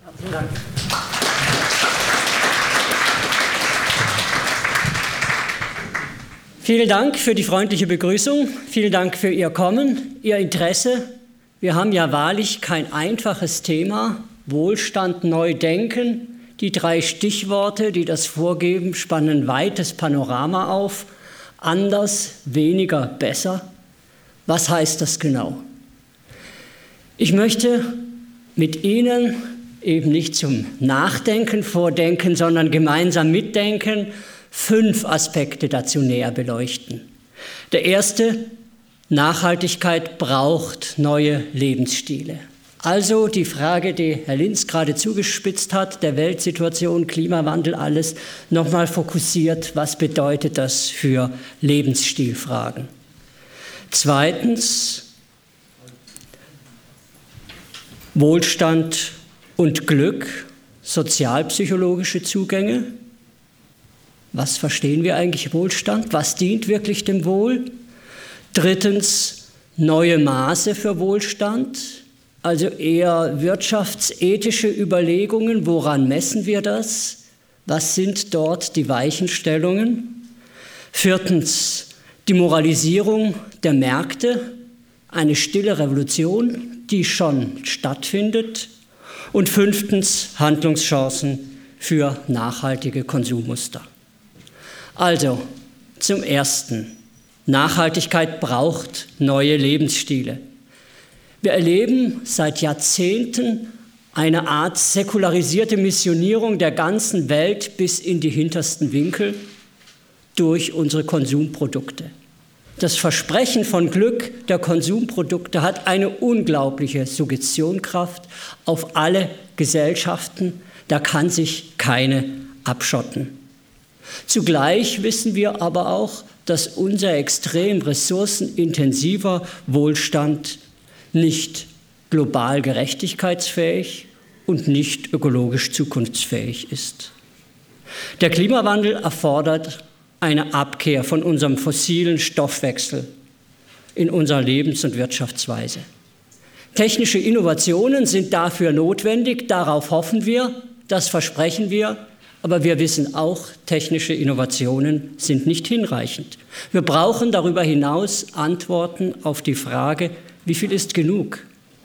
Vielen Dank. Vielen Dank für die freundliche Begrüßung. Vielen Dank für Ihr Kommen, Ihr Interesse. Wir haben ja wahrlich kein einfaches Thema. Wohlstand neu denken. Die 3 Stichworte, die das vorgeben, spannen ein weites Panorama auf. Anders, weniger, besser. Was heißt das genau? Ich möchte mit Ihnen eben nicht zum Nachdenken vordenken, sondern gemeinsam mitdenken, 5 Aspekte dazu näher beleuchten. Der erste: Nachhaltigkeit braucht neue Lebensstile. Also die Frage, die Herr Linz gerade zugespitzt hat, der Weltsituation, Klimawandel, alles nochmal fokussiert. Was bedeutet das für Lebensstilfragen? Zweitens: Wohlstand und Glück, sozialpsychologische Zugänge. Was verstehen wir eigentlich Wohlstand? Was dient wirklich dem Wohl? Drittens: neue Maße für Wohlstand. Also eher wirtschaftsethische Überlegungen, woran messen wir das? Was sind dort die Weichenstellungen? Viertens, die Moralisierung der Märkte, eine stille Revolution, die schon stattfindet. Und 5. Handlungschancen für nachhaltige Konsummuster. Also zum Ersten: Nachhaltigkeit braucht neue Lebensstile. Wir erleben seit Jahrzehnten eine Art säkularisierte Missionierung der ganzen Welt bis in die hintersten Winkel durch unsere Konsumprodukte. Das Versprechen von Glück der Konsumprodukte hat eine unglaubliche Suggestionkraft auf alle Gesellschaften. Da kann sich keine abschotten. Zugleich wissen wir aber auch, dass unser extrem ressourcenintensiver Wohlstand nicht global gerechtigkeitsfähig und nicht ökologisch zukunftsfähig ist. Der Klimawandel erfordert eine Abkehr von unserem fossilen Stoffwechsel in unserer Lebens- und Wirtschaftsweise. Technische Innovationen sind dafür notwendig, darauf hoffen wir, das versprechen wir, aber wir wissen auch, technische Innovationen sind nicht hinreichend. Wir brauchen darüber hinaus Antworten auf die Frage: Wie viel ist genug?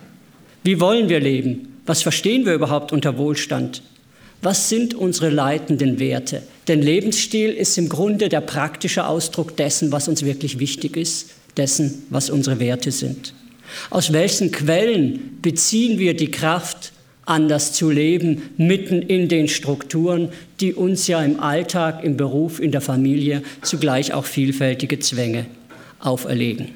Wie wollen wir leben? Was verstehen wir überhaupt unter Wohlstand? Was sind unsere leitenden Werte? Denn Lebensstil ist im Grunde der praktische Ausdruck dessen, was uns wirklich wichtig ist, dessen, was unsere Werte sind. Aus welchen Quellen beziehen wir die Kraft, anders zu leben, mitten in den Strukturen, die uns ja im Alltag, im Beruf, in der Familie zugleich auch vielfältige Zwänge auferlegen?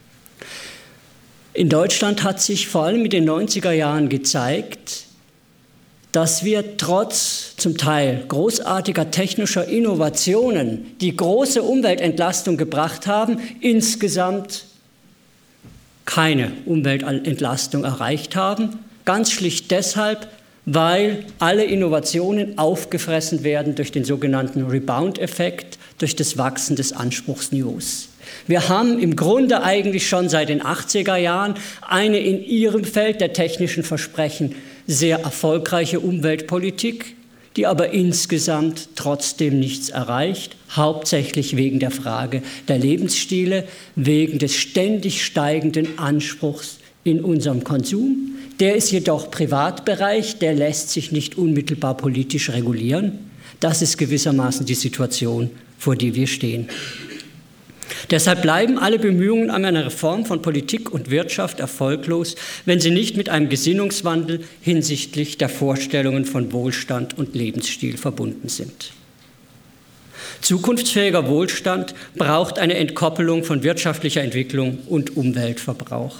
In Deutschland hat sich vor allem in den 90er Jahren gezeigt, dass wir trotz zum Teil großartiger technischer Innovationen, die große Umweltentlastung gebracht haben, insgesamt keine Umweltentlastung erreicht haben. Ganz schlicht deshalb, weil alle Innovationen aufgefressen werden durch den sogenannten Rebound-Effekt, durch das Wachsen des Anspruchsniveaus. Wir haben im Grunde eigentlich schon seit den 80er Jahren eine in ihrem Feld der technischen Versprechen sehr erfolgreiche Umweltpolitik, die aber insgesamt trotzdem nichts erreicht, hauptsächlich wegen der Frage der Lebensstile, wegen des ständig steigenden Anspruchs in unserem Konsum. Der ist jedoch Privatbereich, der lässt sich nicht unmittelbar politisch regulieren. Das ist gewissermaßen die Situation, vor der wir stehen. Deshalb bleiben alle Bemühungen an einer Reform von Politik und Wirtschaft erfolglos, wenn sie nicht mit einem Gesinnungswandel hinsichtlich der Vorstellungen von Wohlstand und Lebensstil verbunden sind. Zukunftsfähiger Wohlstand braucht eine Entkoppelung von wirtschaftlicher Entwicklung und Umweltverbrauch.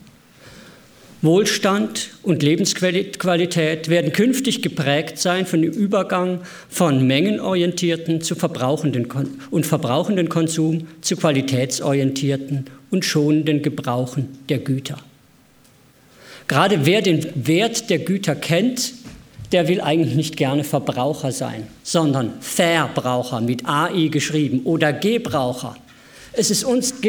Wohlstand und Lebensqualität werden künftig geprägt sein von dem Übergang von mengenorientierten zu verbrauchenden Konsum zu qualitätsorientierten und schonenden Gebrauchen der Güter. Gerade wer den Wert der Güter kennt, der will eigentlich nicht gerne Verbraucher sein, sondern Verbraucher mit AI geschrieben oder Gebraucher. Geht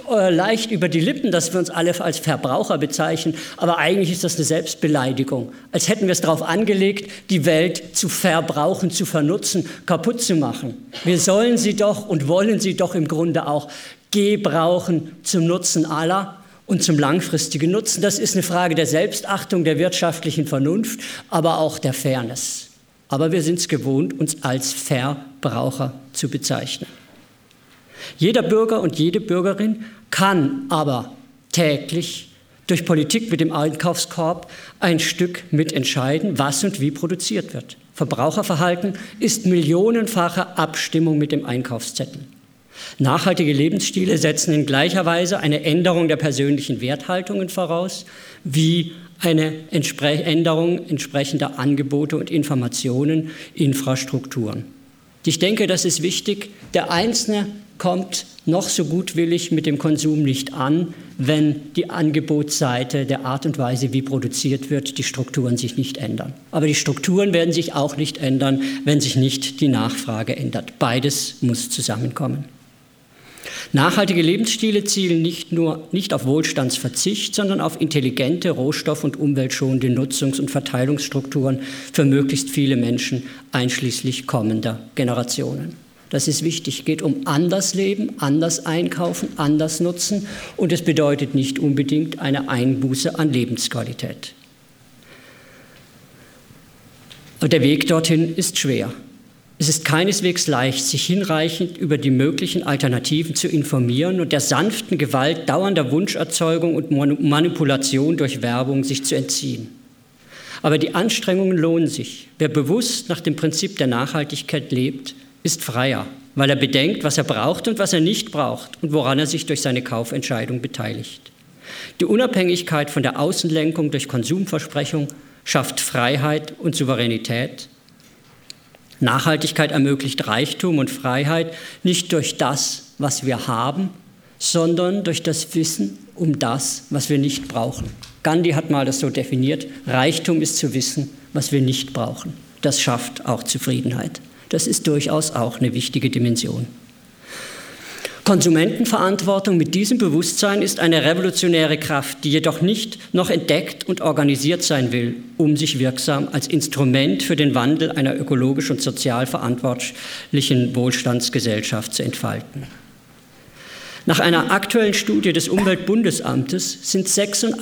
leicht über die Lippen, dass wir uns alle als Verbraucher bezeichnen, aber eigentlich ist das eine Selbstbeleidigung. Als hätten wir es darauf angelegt, die Welt zu verbrauchen, zu vernutzen, kaputt zu machen. Wir sollen sie doch und wollen sie doch im Grunde auch gebrauchen zum Nutzen aller und zum langfristigen Nutzen. Das ist eine Frage der Selbstachtung, der wirtschaftlichen Vernunft, aber auch der Fairness. Aber wir sind es gewohnt, uns als Verbraucher zu bezeichnen. Jeder Bürger und jede Bürgerin kann aber täglich durch Politik mit dem Einkaufskorb ein Stück mitentscheiden, was und wie produziert wird. Verbraucherverhalten ist millionenfache Abstimmung mit dem Einkaufszettel. Nachhaltige Lebensstile setzen in gleicher Weise eine Änderung der persönlichen Werthaltungen voraus, wie eine Änderung entsprechender Angebote und Informationen, Infrastrukturen. Ich denke, das ist wichtig. Der Einzelne kommt noch so gutwillig mit dem Konsum nicht an, wenn die Angebotsseite der Art und Weise, wie produziert wird, die Strukturen sich nicht ändern. Aber die Strukturen werden sich auch nicht ändern, wenn sich nicht die Nachfrage ändert. Beides muss zusammenkommen. Nachhaltige Lebensstile zielen nicht auf Wohlstandsverzicht, sondern auf intelligente, rohstoff- und umweltschonende Nutzungs- und Verteilungsstrukturen für möglichst viele Menschen, einschließlich kommender Generationen. Das ist wichtig. Es geht um anders leben, anders einkaufen, anders nutzen und es bedeutet nicht unbedingt eine Einbuße an Lebensqualität. Und der Weg dorthin ist schwer. Es ist keineswegs leicht, sich hinreichend über die möglichen Alternativen zu informieren und der sanften Gewalt dauernder Wunscherzeugung und Manipulation durch Werbung sich zu entziehen. Aber die Anstrengungen lohnen sich. Wer bewusst nach dem Prinzip der Nachhaltigkeit lebt, ist freier, weil er bedenkt, was er braucht und was er nicht braucht und woran er sich durch seine Kaufentscheidung beteiligt. Die Unabhängigkeit von der Außenlenkung durch Konsumversprechung schafft Freiheit und Souveränität. Nachhaltigkeit ermöglicht Reichtum und Freiheit nicht durch das, was wir haben, sondern durch das Wissen um das, was wir nicht brauchen. Gandhi hat mal das so definiert: Reichtum ist zu wissen, was wir nicht brauchen. Das schafft auch Zufriedenheit. Das ist durchaus auch eine wichtige Dimension. Konsumentenverantwortung mit diesem Bewusstsein ist eine revolutionäre Kraft, die jedoch nicht noch entdeckt und organisiert sein will, um sich wirksam als Instrument für den Wandel einer ökologisch und sozial verantwortlichen Wohlstandsgesellschaft zu entfalten. Nach einer aktuellen Studie des Umweltbundesamtes sind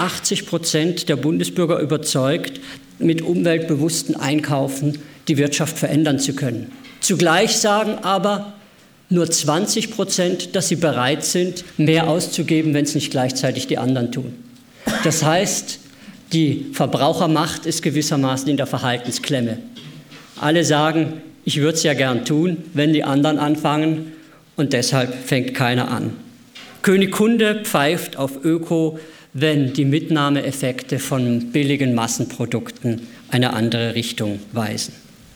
86% der Bundesbürger überzeugt, mit umweltbewussten Einkaufen die Wirtschaft verändern zu können. Zugleich sagen aber nur 20%, dass sie bereit sind, mehr auszugeben, wenn es nicht gleichzeitig die anderen tun. Das heißt, die Verbrauchermacht ist gewissermaßen in der Verhaltensklemme. Alle sagen, ich würde es ja gern tun, wenn die anderen anfangen, und deshalb fängt keiner an. König Kunde pfeift auf Öko, wenn die Mitnahmeeffekte von billigen Massenprodukten eine andere Richtung weisen.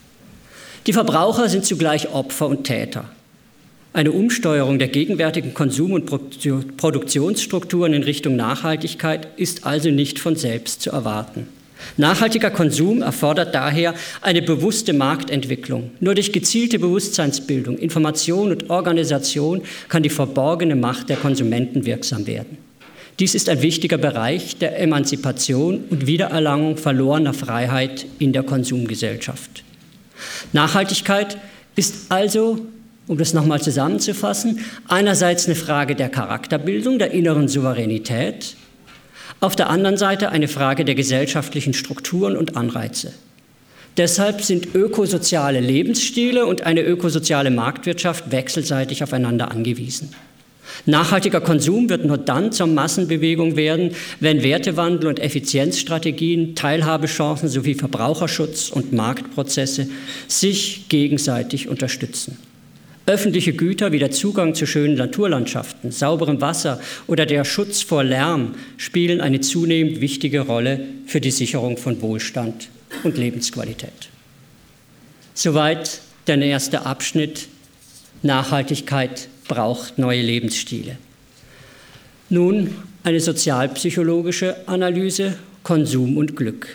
Die Verbraucher sind zugleich Opfer und Täter. Eine Umsteuerung der gegenwärtigen Konsum- und Produktionsstrukturen in Richtung Nachhaltigkeit ist also nicht von selbst zu erwarten. Nachhaltiger Konsum erfordert daher eine bewusste Marktentwicklung. Nur durch gezielte Bewusstseinsbildung, Information und Organisation kann die verborgene Macht der Konsumenten wirksam werden. Dies ist ein wichtiger Bereich der Emanzipation und Wiedererlangung verlorener Freiheit in der Konsumgesellschaft. Nachhaltigkeit ist also, um das nochmal zusammenzufassen, einerseits eine Frage der Charakterbildung, der inneren Souveränität, auf der anderen Seite eine Frage der gesellschaftlichen Strukturen und Anreize. Deshalb sind ökosoziale Lebensstile und eine ökosoziale Marktwirtschaft wechselseitig aufeinander angewiesen. Nachhaltiger Konsum wird nur dann zur Massenbewegung werden, wenn Wertewandel und Effizienzstrategien, Teilhabechancen sowie Verbraucherschutz und Marktprozesse sich gegenseitig unterstützen. Öffentliche Güter wie der Zugang zu schönen Naturlandschaften, sauberem Wasser oder der Schutz vor Lärm spielen eine zunehmend wichtige Rolle für die Sicherung von Wohlstand und Lebensqualität. Soweit der erste Abschnitt. Nachhaltigkeit braucht neue Lebensstile. Nun eine sozialpsychologische Analyse: Konsum und Glück.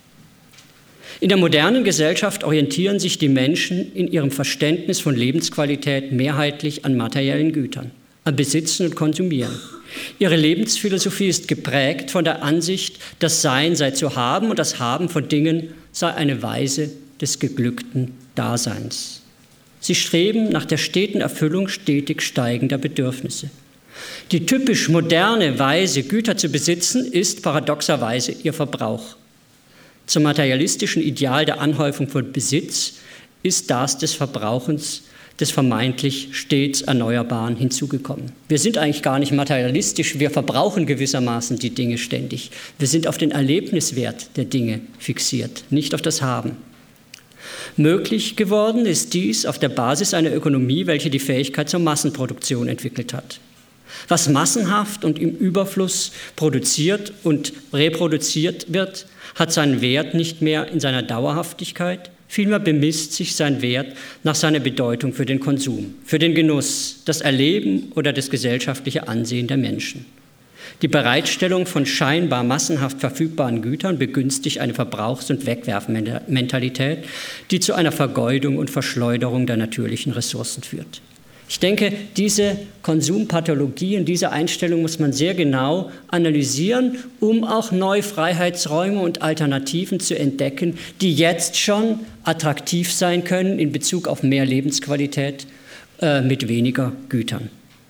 In der modernen Gesellschaft orientieren sich die Menschen in ihrem Verständnis von Lebensqualität mehrheitlich an materiellen Gütern, an Besitzen und Konsumieren. Ihre Lebensphilosophie ist geprägt von der Ansicht, das Sein sei zu haben und das Haben von Dingen sei eine Weise des geglückten Daseins. Sie streben nach der steten Erfüllung stetig steigender Bedürfnisse. Die typisch moderne Weise, Güter zu besitzen, ist paradoxerweise ihr Verbrauch. Zum materialistischen Ideal der Anhäufung von Besitz ist das des Verbrauchens, des vermeintlich stets Erneuerbaren hinzugekommen. Wir sind eigentlich gar nicht materialistisch, wir verbrauchen gewissermaßen die Dinge ständig. Wir sind auf den Erlebniswert der Dinge fixiert, nicht auf das Haben. Möglich geworden ist dies auf der Basis einer Ökonomie, welche die Fähigkeit zur Massenproduktion entwickelt hat. Was massenhaft und im Überfluss produziert und reproduziert wird, hat seinen Wert nicht mehr in seiner Dauerhaftigkeit, vielmehr bemisst sich sein Wert nach seiner Bedeutung für den Konsum, für den Genuss, das Erleben oder das gesellschaftliche Ansehen der Menschen. Die Bereitstellung von scheinbar massenhaft verfügbaren Gütern begünstigt eine Verbrauchs- und Wegwerfmentalität, die zu einer Vergeudung und Verschleuderung der natürlichen Ressourcen führt. Ich denke, diese Konsumpathologie und diese Einstellung muss man sehr genau analysieren, um auch neue Freiheitsräume und Alternativen zu entdecken, die jetzt schon attraktiv sein können in Bezug auf mehr Lebensqualität mit weniger Gütern.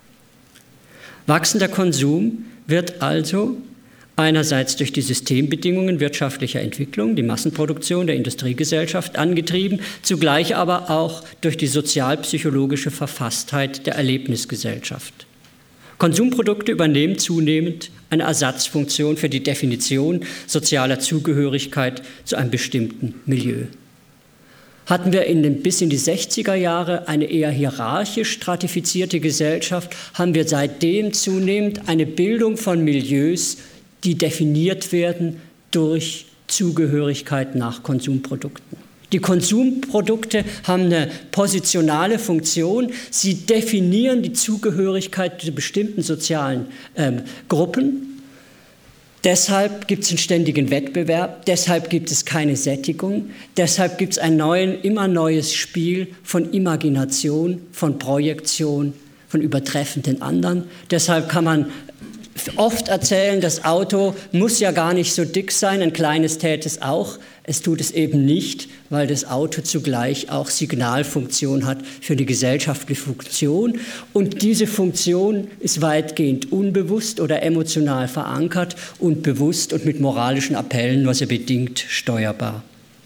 Wachsender Konsum wird also einerseits durch die Systembedingungen wirtschaftlicher Entwicklung, die Massenproduktion der Industriegesellschaft angetrieben, zugleich aber auch durch die sozialpsychologische Verfasstheit der Erlebnisgesellschaft. Konsumprodukte übernehmen zunehmend eine Ersatzfunktion für die Definition sozialer Zugehörigkeit zu einem bestimmten Milieu. Hatten wir bis in die 60er Jahre eine eher hierarchisch stratifizierte Gesellschaft, haben wir seitdem zunehmend eine Bildung von Milieus, die definiert werden durch Zugehörigkeit nach Konsumprodukten. Die Konsumprodukte haben eine positionale Funktion. Sie definieren die Zugehörigkeit zu bestimmten sozialen Gruppen. Deshalb gibt es einen ständigen Wettbewerb, deshalb gibt es keine Sättigung, deshalb gibt es ein immer neues Spiel von Imagination, von Projektion, von übertreffenden anderen. Deshalb kann man oft erzählen, das Auto muss ja gar nicht so dick sein, ein kleines täte es auch. Es tut es eben nicht, weil das Auto zugleich auch Signalfunktion hat für die gesellschaftliche Funktion. Und diese Funktion ist weitgehend unbewusst oder emotional verankert und bewusst und mit moralischen Appellen nur sehr bedingt steuerbar.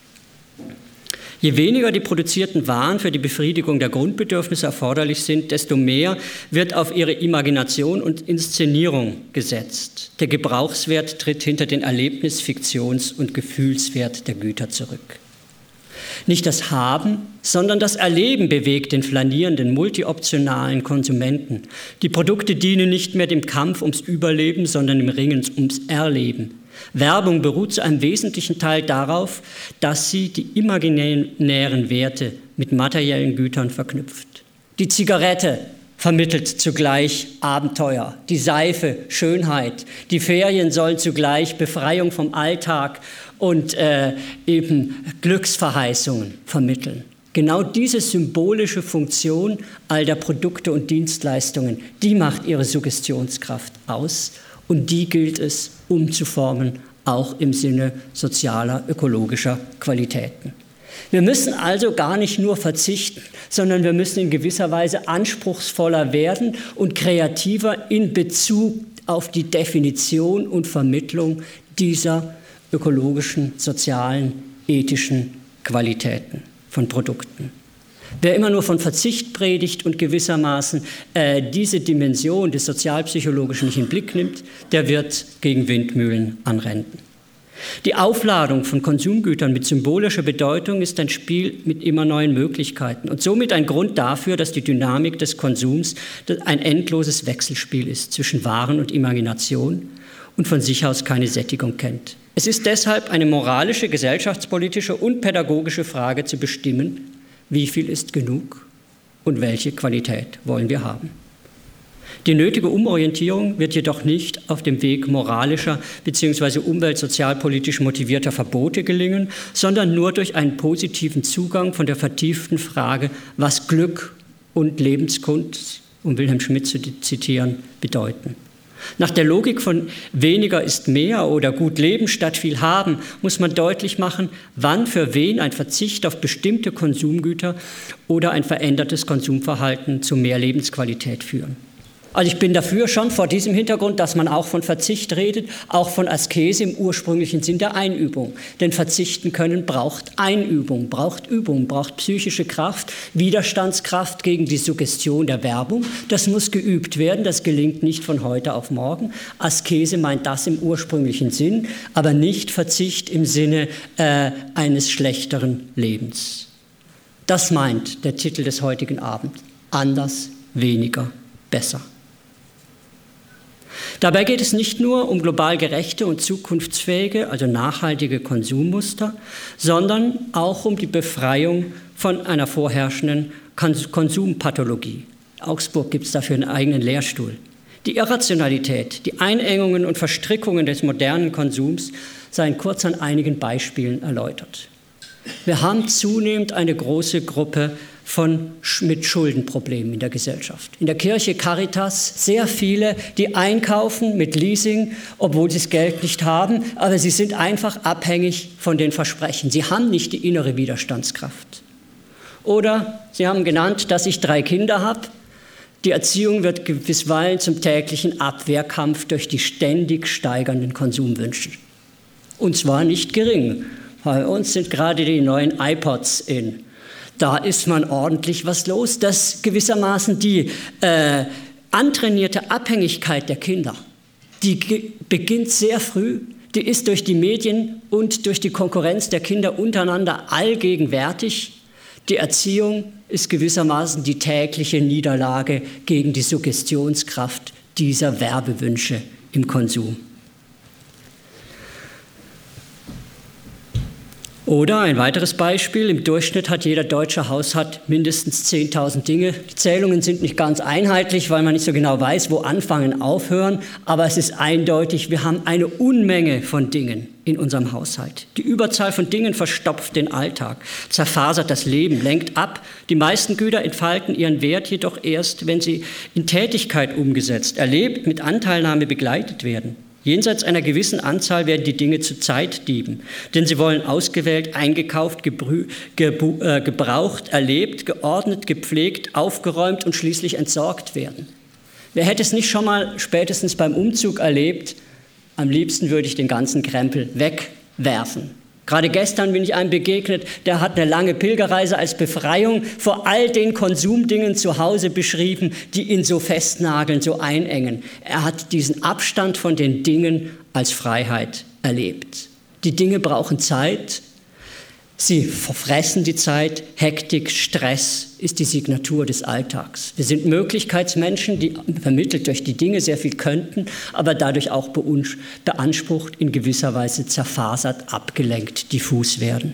Je weniger die produzierten Waren für die Befriedigung der Grundbedürfnisse erforderlich sind, desto mehr wird auf ihre Imagination und Inszenierung gesetzt. Der Gebrauchswert tritt hinter den Erlebnis-, Fiktions- und Gefühlswert der Güter zurück. Nicht das Haben, sondern das Erleben bewegt den flanierenden, multioptionalen Konsumenten. Die Produkte dienen nicht mehr dem Kampf ums Überleben, sondern dem Ringen ums Erleben. Werbung beruht zu einem wesentlichen Teil darauf, dass sie die imaginären Werte mit materiellen Gütern verknüpft. Die Zigarette vermittelt zugleich Abenteuer, die Seife Schönheit, die Ferien sollen zugleich Befreiung vom Alltag und eben Glücksverheißungen vermitteln. Genau diese symbolische Funktion all der Produkte und Dienstleistungen, die macht ihre Suggestionskraft aus. Und die gilt es umzuformen, auch im Sinne sozialer, ökologischer Qualitäten. Wir müssen also gar nicht nur verzichten, sondern wir müssen in gewisser Weise anspruchsvoller werden und kreativer in Bezug auf die Definition und Vermittlung dieser ökologischen, sozialen, ethischen Qualitäten von Produkten. Wer immer nur von Verzicht predigt und gewissermaßen diese Dimension des Sozialpsychologischen nicht in den Blick nimmt, der wird gegen Windmühlen anrennen. Die Aufladung von Konsumgütern mit symbolischer Bedeutung ist ein Spiel mit immer neuen Möglichkeiten und somit ein Grund dafür, dass die Dynamik des Konsums ein endloses Wechselspiel ist zwischen Waren und Imagination und von sich aus keine Sättigung kennt. Es ist deshalb eine moralische, gesellschaftspolitische und pädagogische Frage zu bestimmen, wie viel ist genug und welche Qualität wollen wir haben. Die nötige Umorientierung wird jedoch nicht auf dem Weg moralischer bzw. umweltsozialpolitisch motivierter Verbote gelingen, sondern nur durch einen positiven Zugang von der vertieften Frage, was Glück und Lebenskunst, um Wilhelm Schmidt zu zitieren, bedeuten. Nach der Logik von weniger ist mehr oder gut leben statt viel haben, muss man deutlich machen, wann für wen ein Verzicht auf bestimmte Konsumgüter oder ein verändertes Konsumverhalten zu mehr Lebensqualität führen. Also ich bin dafür schon vor diesem Hintergrund, dass man auch von Verzicht redet, auch von Askese im ursprünglichen Sinn der Einübung. Denn verzichten können braucht Einübung, braucht psychische Kraft, Widerstandskraft gegen die Suggestion der Werbung. Das muss geübt werden, das gelingt nicht von heute auf morgen. Askese meint das im ursprünglichen Sinn, aber nicht Verzicht im Sinne eines schlechteren Lebens. Das meint der Titel des heutigen Abends. Anders, weniger, besser. Dabei geht es nicht nur um global gerechte und zukunftsfähige, also nachhaltige Konsummuster, sondern auch um die Befreiung von einer vorherrschenden Konsumpathologie. In Augsburg gibt es dafür einen eigenen Lehrstuhl. Die Irrationalität, die Einengungen und Verstrickungen des modernen Konsums seien kurz an einigen Beispielen erläutert. Wir haben zunehmend eine große Gruppe mit Schuldenproblemen in der Gesellschaft. In der Kirche Caritas sehr viele, die einkaufen mit Leasing, obwohl sie das Geld nicht haben, aber sie sind einfach abhängig von den Versprechen. Sie haben nicht die innere Widerstandskraft. Oder sie haben genannt, dass ich 3 Kinder habe. Die Erziehung wird bisweilen zum täglichen Abwehrkampf durch die ständig steigernden Konsumwünsche. Und zwar nicht gering. Bei uns sind gerade die neuen iPods in. Da ist man ordentlich was los, dass gewissermaßen die antrainierte Abhängigkeit der Kinder, die beginnt sehr früh, die ist durch die Medien und durch die Konkurrenz der Kinder untereinander allgegenwärtig. Die Erziehung ist gewissermaßen die tägliche Niederlage gegen die Suggestionskraft dieser Werbewünsche im Konsum. Oder ein weiteres Beispiel, im Durchschnitt hat jeder deutsche Haushalt mindestens 10.000 Dinge. Die Zählungen sind nicht ganz einheitlich, weil man nicht so genau weiß, wo anfangen, aufhören, aber es ist eindeutig, wir haben eine Unmenge von Dingen in unserem Haushalt. Die Überzahl von Dingen verstopft den Alltag, zerfasert das Leben, lenkt ab. Die meisten Güter entfalten ihren Wert jedoch erst, wenn sie in Tätigkeit umgesetzt, erlebt, mit Anteilnahme begleitet werden. Jenseits einer gewissen Anzahl werden die Dinge zu Zeitdieben, denn sie wollen ausgewählt, eingekauft, gebraucht, erlebt, geordnet, gepflegt, aufgeräumt und schließlich entsorgt werden. Wer hätte es nicht schon mal spätestens beim Umzug erlebt? Am liebsten würde ich den ganzen Krempel wegwerfen. Gerade gestern bin ich einem begegnet, der hat eine lange Pilgerreise als Befreiung vor all den Konsumdingen zu Hause beschrieben, die ihn so festnageln, so einengen. Er hat diesen Abstand von den Dingen als Freiheit erlebt. Die Dinge brauchen Zeit, sie verfressen die Zeit, Hektik, Stress ist die Signatur des Alltags. Wir sind Möglichkeitsmenschen, die vermittelt durch die Dinge sehr viel könnten, aber dadurch auch beansprucht, in gewisser Weise zerfasert, abgelenkt, diffus werden.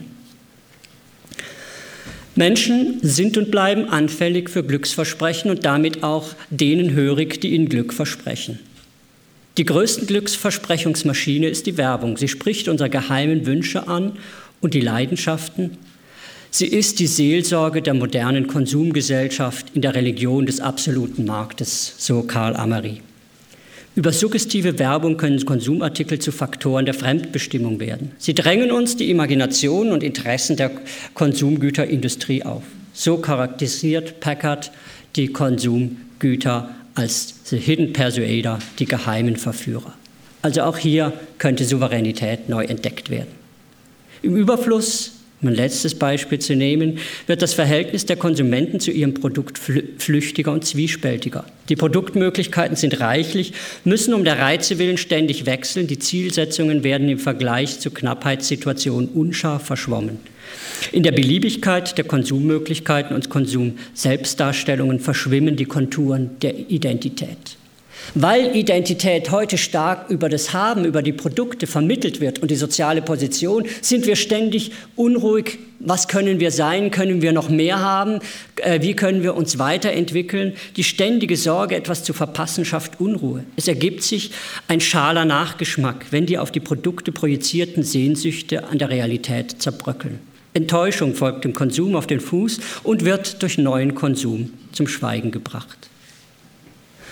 Menschen sind und bleiben anfällig für Glücksversprechen und damit auch denen hörig, die ihnen Glück versprechen. Die größte Glücksversprechungsmaschine ist die Werbung. Sie spricht unsere geheimen Wünsche an und die Leidenschaften. Sie ist die Seelsorge der modernen Konsumgesellschaft in der Religion des absoluten Marktes, so Karl Ameri. Über suggestive Werbung können Konsumartikel zu Faktoren der Fremdbestimmung werden. Sie drängen uns die Imagination und Interessen der Konsumgüterindustrie auf. So charakterisiert Packard die Konsumgüter als the hidden persuader, die geheimen Verführer. Also auch hier könnte Souveränität neu entdeckt werden. Im Überfluss, um ein letztes Beispiel zu nehmen, wird das Verhältnis der Konsumenten zu ihrem Produkt flüchtiger und zwiespältiger. Die Produktmöglichkeiten sind reichlich, müssen um der Reize willen ständig wechseln. Die Zielsetzungen werden im Vergleich zu Knappheitssituationen unscharf verschwommen. In der Beliebigkeit der Konsummöglichkeiten und Konsumselbstdarstellungen verschwimmen die Konturen der Identität. Weil Identität heute stark über das Haben, über die Produkte vermittelt wird und die soziale Position, sind wir ständig unruhig. Was können wir sein? Können wir noch mehr haben? Wie können wir uns weiterentwickeln? Die ständige Sorge, etwas zu verpassen, schafft Unruhe. Es ergibt sich ein schaler Nachgeschmack, wenn die auf die Produkte projizierten Sehnsüchte an der Realität zerbröckeln. Enttäuschung folgt dem Konsum auf den Fuß und wird durch neuen Konsum zum Schweigen gebracht.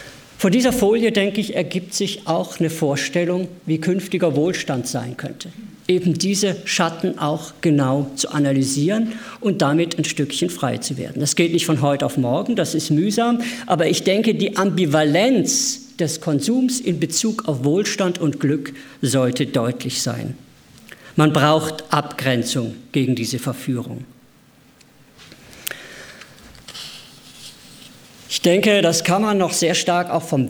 Von dieser Folie, denke ich, ergibt sich auch eine Vorstellung, wie künftiger Wohlstand sein könnte. Eben diese Schatten auch genau zu analysieren und damit ein Stückchen frei zu werden. Das geht nicht von heute auf morgen, das ist mühsam, aber ich denke, die Ambivalenz des Konsums in Bezug auf Wohlstand und Glück sollte deutlich sein. Man braucht Abgrenzung gegen diese Verführung. Ich denke, das kann man noch sehr stark auch vom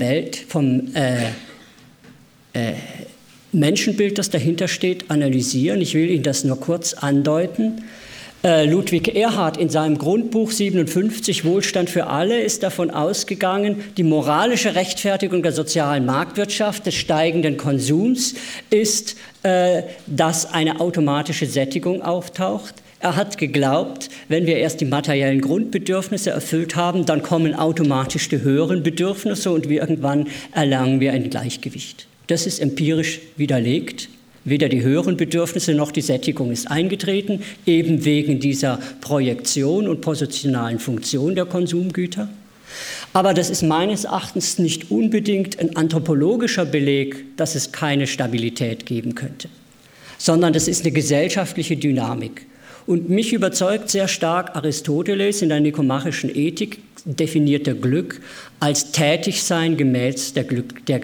Menschenbild, das dahinter steht, analysieren. Ich will Ihnen das nur kurz andeuten. Ludwig Erhard in seinem Grundbuch 57 Wohlstand für alle ist davon ausgegangen, die moralische Rechtfertigung der sozialen Marktwirtschaft, des steigenden Konsums ist, dass eine automatische Sättigung auftaucht. Er hat geglaubt, wenn wir erst die materiellen Grundbedürfnisse erfüllt haben, dann kommen automatisch die höheren Bedürfnisse und irgendwann erlangen wir ein Gleichgewicht. Das ist empirisch widerlegt. Weder die höheren Bedürfnisse noch die Sättigung ist eingetreten, eben wegen dieser Projektion und positionalen Funktion der Konsumgüter. Aber das ist meines Erachtens nicht unbedingt ein anthropologischer Beleg, dass es keine Stabilität geben könnte, sondern das ist eine gesellschaftliche Dynamik. Und mich überzeugt sehr stark Aristoteles in der nikomachischen Ethik definierte Glück als Tätigsein gemäß der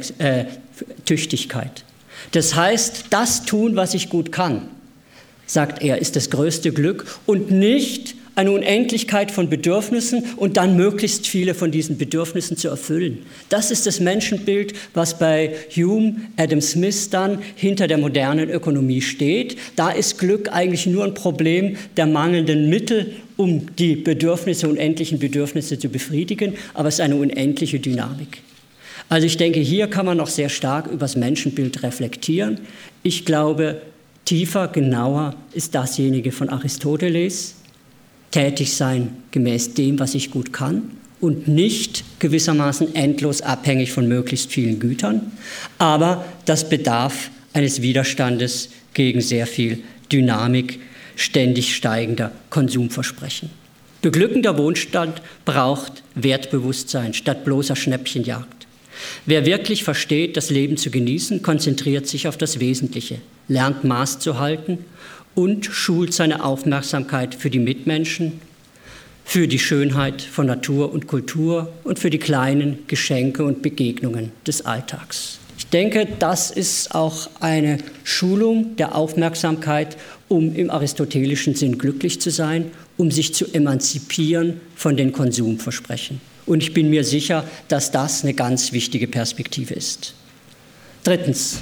Tüchtigkeit. Das heißt, das tun, was ich gut kann, sagt er, ist das größte Glück und nicht eine Unendlichkeit von Bedürfnissen und dann möglichst viele von diesen Bedürfnissen zu erfüllen. Das ist das Menschenbild, was bei Hume, Adam Smith dann hinter der modernen Ökonomie steht. Da ist Glück eigentlich nur ein Problem der mangelnden Mittel, um die unendlichen Bedürfnisse zu befriedigen, aber es ist eine unendliche Dynamik. Also ich denke, hier kann man noch sehr stark über das Menschenbild reflektieren. Ich glaube, tiefer, genauer ist dasjenige von Aristoteles. Tätig sein gemäß dem, was ich gut kann und nicht gewissermaßen endlos abhängig von möglichst vielen Gütern, aber das bedarf eines Widerstandes gegen sehr viel Dynamik, ständig steigender Konsumversprechen. Beglückender Wohlstand braucht Wertbewusstsein statt bloßer Schnäppchenjagd. Wer wirklich versteht, das Leben zu genießen, konzentriert sich auf das Wesentliche, lernt Maß zu halten und schult seine Aufmerksamkeit für die Mitmenschen, für die Schönheit von Natur und Kultur und für die kleinen Geschenke und Begegnungen des Alltags. Ich denke, das ist auch eine Schulung der Aufmerksamkeit, um im aristotelischen Sinn glücklich zu sein, um sich zu emanzipieren von den Konsumversprechen. Und ich bin mir sicher, dass das eine ganz wichtige Perspektive ist. Drittens,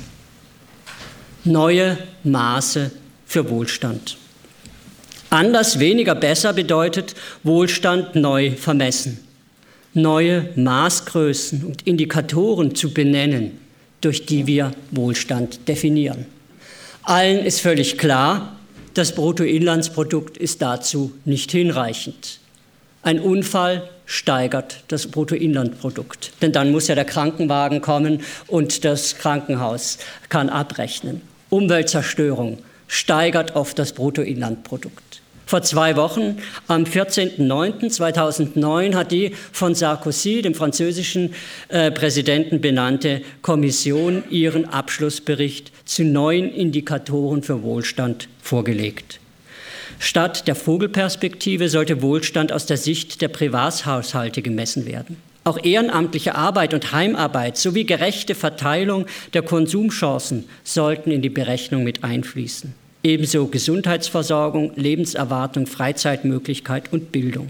neue Maße für Wohlstand. Anders, weniger, besser bedeutet Wohlstand neu vermessen. Neue Maßgrößen und Indikatoren zu benennen, durch die wir Wohlstand definieren. Allen ist völlig klar, das Bruttoinlandsprodukt ist dazu nicht hinreichend. Ein Unfall steigert das Bruttoinlandprodukt, denn dann muss ja der Krankenwagen kommen und das Krankenhaus kann abrechnen. Umweltzerstörung steigert oft das Bruttoinlandprodukt. Vor 2 Wochen, am 14.09.2009, hat die von Sarkozy, dem französischen Präsidenten, benannte Kommission ihren Abschlussbericht zu neuen Indikatoren für Wohlstand vorgelegt. Statt der Vogelperspektive sollte Wohlstand aus der Sicht der Privathaushalte gemessen werden. Auch ehrenamtliche Arbeit und Heimarbeit sowie gerechte Verteilung der Konsumchancen sollten in die Berechnung mit einfließen. Ebenso Gesundheitsversorgung, Lebenserwartung, Freizeitmöglichkeit und Bildung.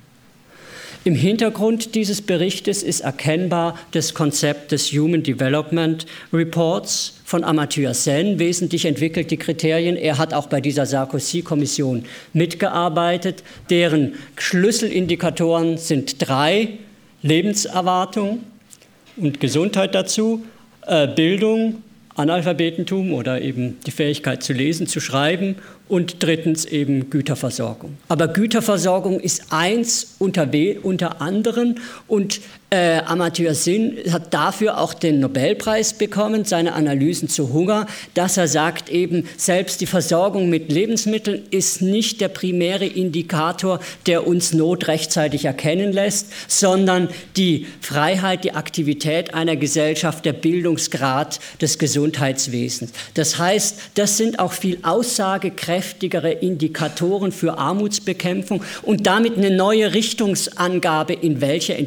Im Hintergrund dieses Berichtes ist erkennbar das Konzept des Human Development Reports von Amartya Sen, wesentlich entwickelt die Kriterien. Er hat auch bei dieser Sarkozy-Kommission mitgearbeitet. Deren Schlüsselindikatoren sind 3: Lebenserwartung und Gesundheit dazu, Bildung, Analphabetentum oder eben die Fähigkeit zu lesen, zu schreiben und drittens eben Güterversorgung. Aber Güterversorgung ist eins unter anderen und Amartya Sen hat dafür auch den Nobelpreis bekommen, seine Analysen zu Hunger, dass er sagt eben, selbst die Versorgung mit Lebensmitteln ist nicht der primäre Indikator, der uns Not rechtzeitig erkennen lässt, sondern die Freiheit, die Aktivität einer Gesellschaft, der Bildungsgrad des Gesundheitswesens. Das heißt, das sind auch viel aussagekräftigere Indikatoren für Armutsbekämpfung und damit eine neue Richtungsangabe, in welche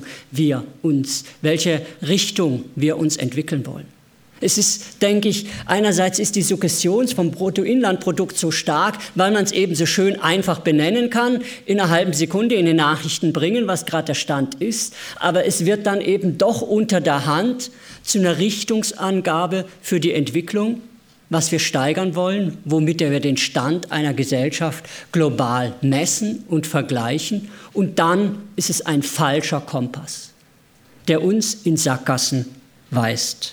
Richtung wir uns entwickeln wollen. Es ist, denke ich, einerseits ist die Suggestion vom Bruttoinlandprodukt so stark, weil man es eben so schön einfach benennen kann, in einer halben Sekunde in den Nachrichten bringen, was gerade der Stand ist, aber es wird dann eben doch unter der Hand zu einer Richtungsangabe für die Entwicklung, was wir steigern wollen, womit wir den Stand einer Gesellschaft global messen und vergleichen. Und dann ist es ein falscher Kompass, der uns in Sackgassen weist.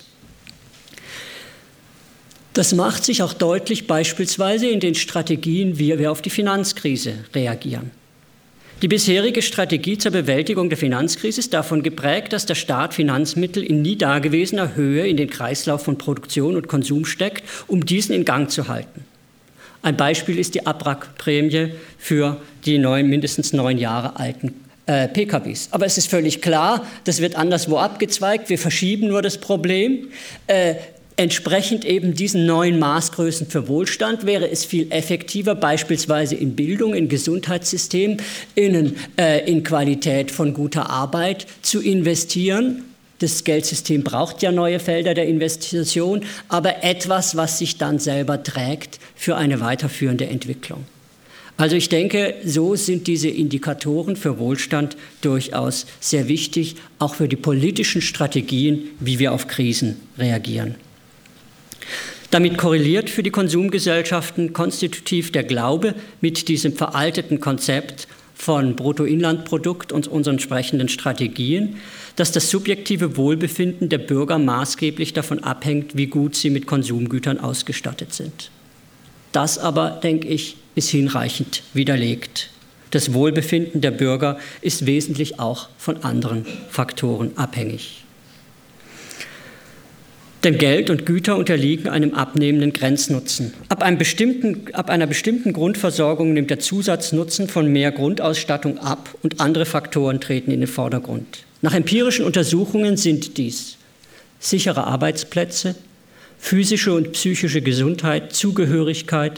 Das macht sich auch deutlich beispielsweise in den Strategien, wie wir auf die Finanzkrise reagieren. Die bisherige Strategie zur Bewältigung der Finanzkrise ist davon geprägt, dass der Staat Finanzmittel in nie dagewesener Höhe in den Kreislauf von Produktion und Konsum steckt, um diesen in Gang zu halten. Ein Beispiel ist die Abwrackprämie für die mindestens 9 Jahre alten PKWs. Aber es ist völlig klar, das wird anderswo abgezweigt, wir verschieben nur das Problem. Entsprechend eben diesen neuen Maßgrößen für Wohlstand wäre es viel effektiver, beispielsweise in Bildung, in Gesundheitssystem, in Qualität von guter Arbeit zu investieren. Das Geldsystem braucht ja neue Felder der Investition, aber etwas, was sich dann selber trägt für eine weiterführende Entwicklung. Also ich denke, so sind diese Indikatoren für Wohlstand durchaus sehr wichtig, auch für die politischen Strategien, wie wir auf Krisen reagieren. Damit korreliert für die Konsumgesellschaften konstitutiv der Glaube mit diesem veralteten Konzept von Bruttoinlandprodukt und unseren entsprechenden Strategien, dass das subjektive Wohlbefinden der Bürger maßgeblich davon abhängt, wie gut sie mit Konsumgütern ausgestattet sind. Das aber, denke ich, ist hinreichend widerlegt. Das Wohlbefinden der Bürger ist wesentlich auch von anderen Faktoren abhängig. Denn Geld und Güter unterliegen einem abnehmenden Grenznutzen. Ab einer bestimmten Grundversorgung nimmt der Zusatznutzen von mehr Grundausstattung ab und andere Faktoren treten in den Vordergrund. Nach empirischen Untersuchungen sind dies sichere Arbeitsplätze, physische und psychische Gesundheit, Zugehörigkeit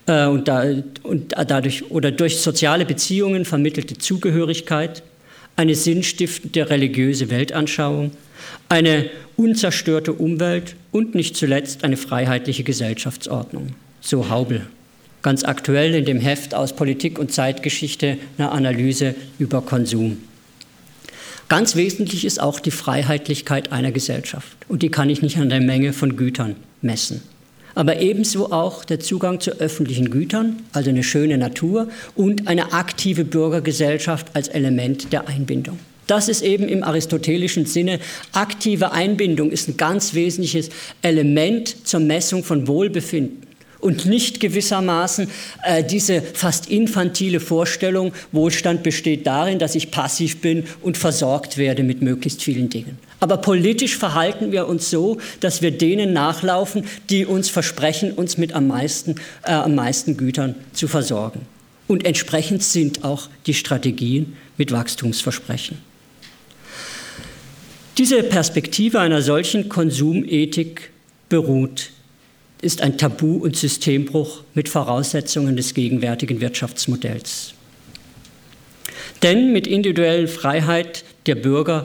durch soziale Beziehungen vermittelte Zugehörigkeit, eine sinnstiftende religiöse Weltanschauung, eine unzerstörte Umwelt und nicht zuletzt eine freiheitliche Gesellschaftsordnung. So Haubel. Ganz aktuell in dem Heft aus Politik und Zeitgeschichte eine Analyse über Konsum. Ganz wesentlich ist auch die Freiheitlichkeit einer Gesellschaft. Und die kann ich nicht an der Menge von Gütern messen. Aber ebenso auch der Zugang zu öffentlichen Gütern, also eine schöne Natur und eine aktive Bürgergesellschaft als Element der Einbindung. Das ist eben im aristotelischen Sinne, aktive Einbindung ist ein ganz wesentliches Element zur Messung von Wohlbefinden und nicht gewissermaßen diese fast infantile Vorstellung, Wohlstand besteht darin, dass ich passiv bin und versorgt werde mit möglichst vielen Dingen. Aber politisch verhalten wir uns so, dass wir denen nachlaufen, die uns versprechen, uns mit am meisten Gütern zu versorgen. Und entsprechend sind auch die Strategien mit Wachstumsversprechen. Diese Perspektive einer solchen Konsumethik ist ein Tabu- und Systembruch mit Voraussetzungen des gegenwärtigen Wirtschaftsmodells. Denn mit individueller Freiheit der Bürger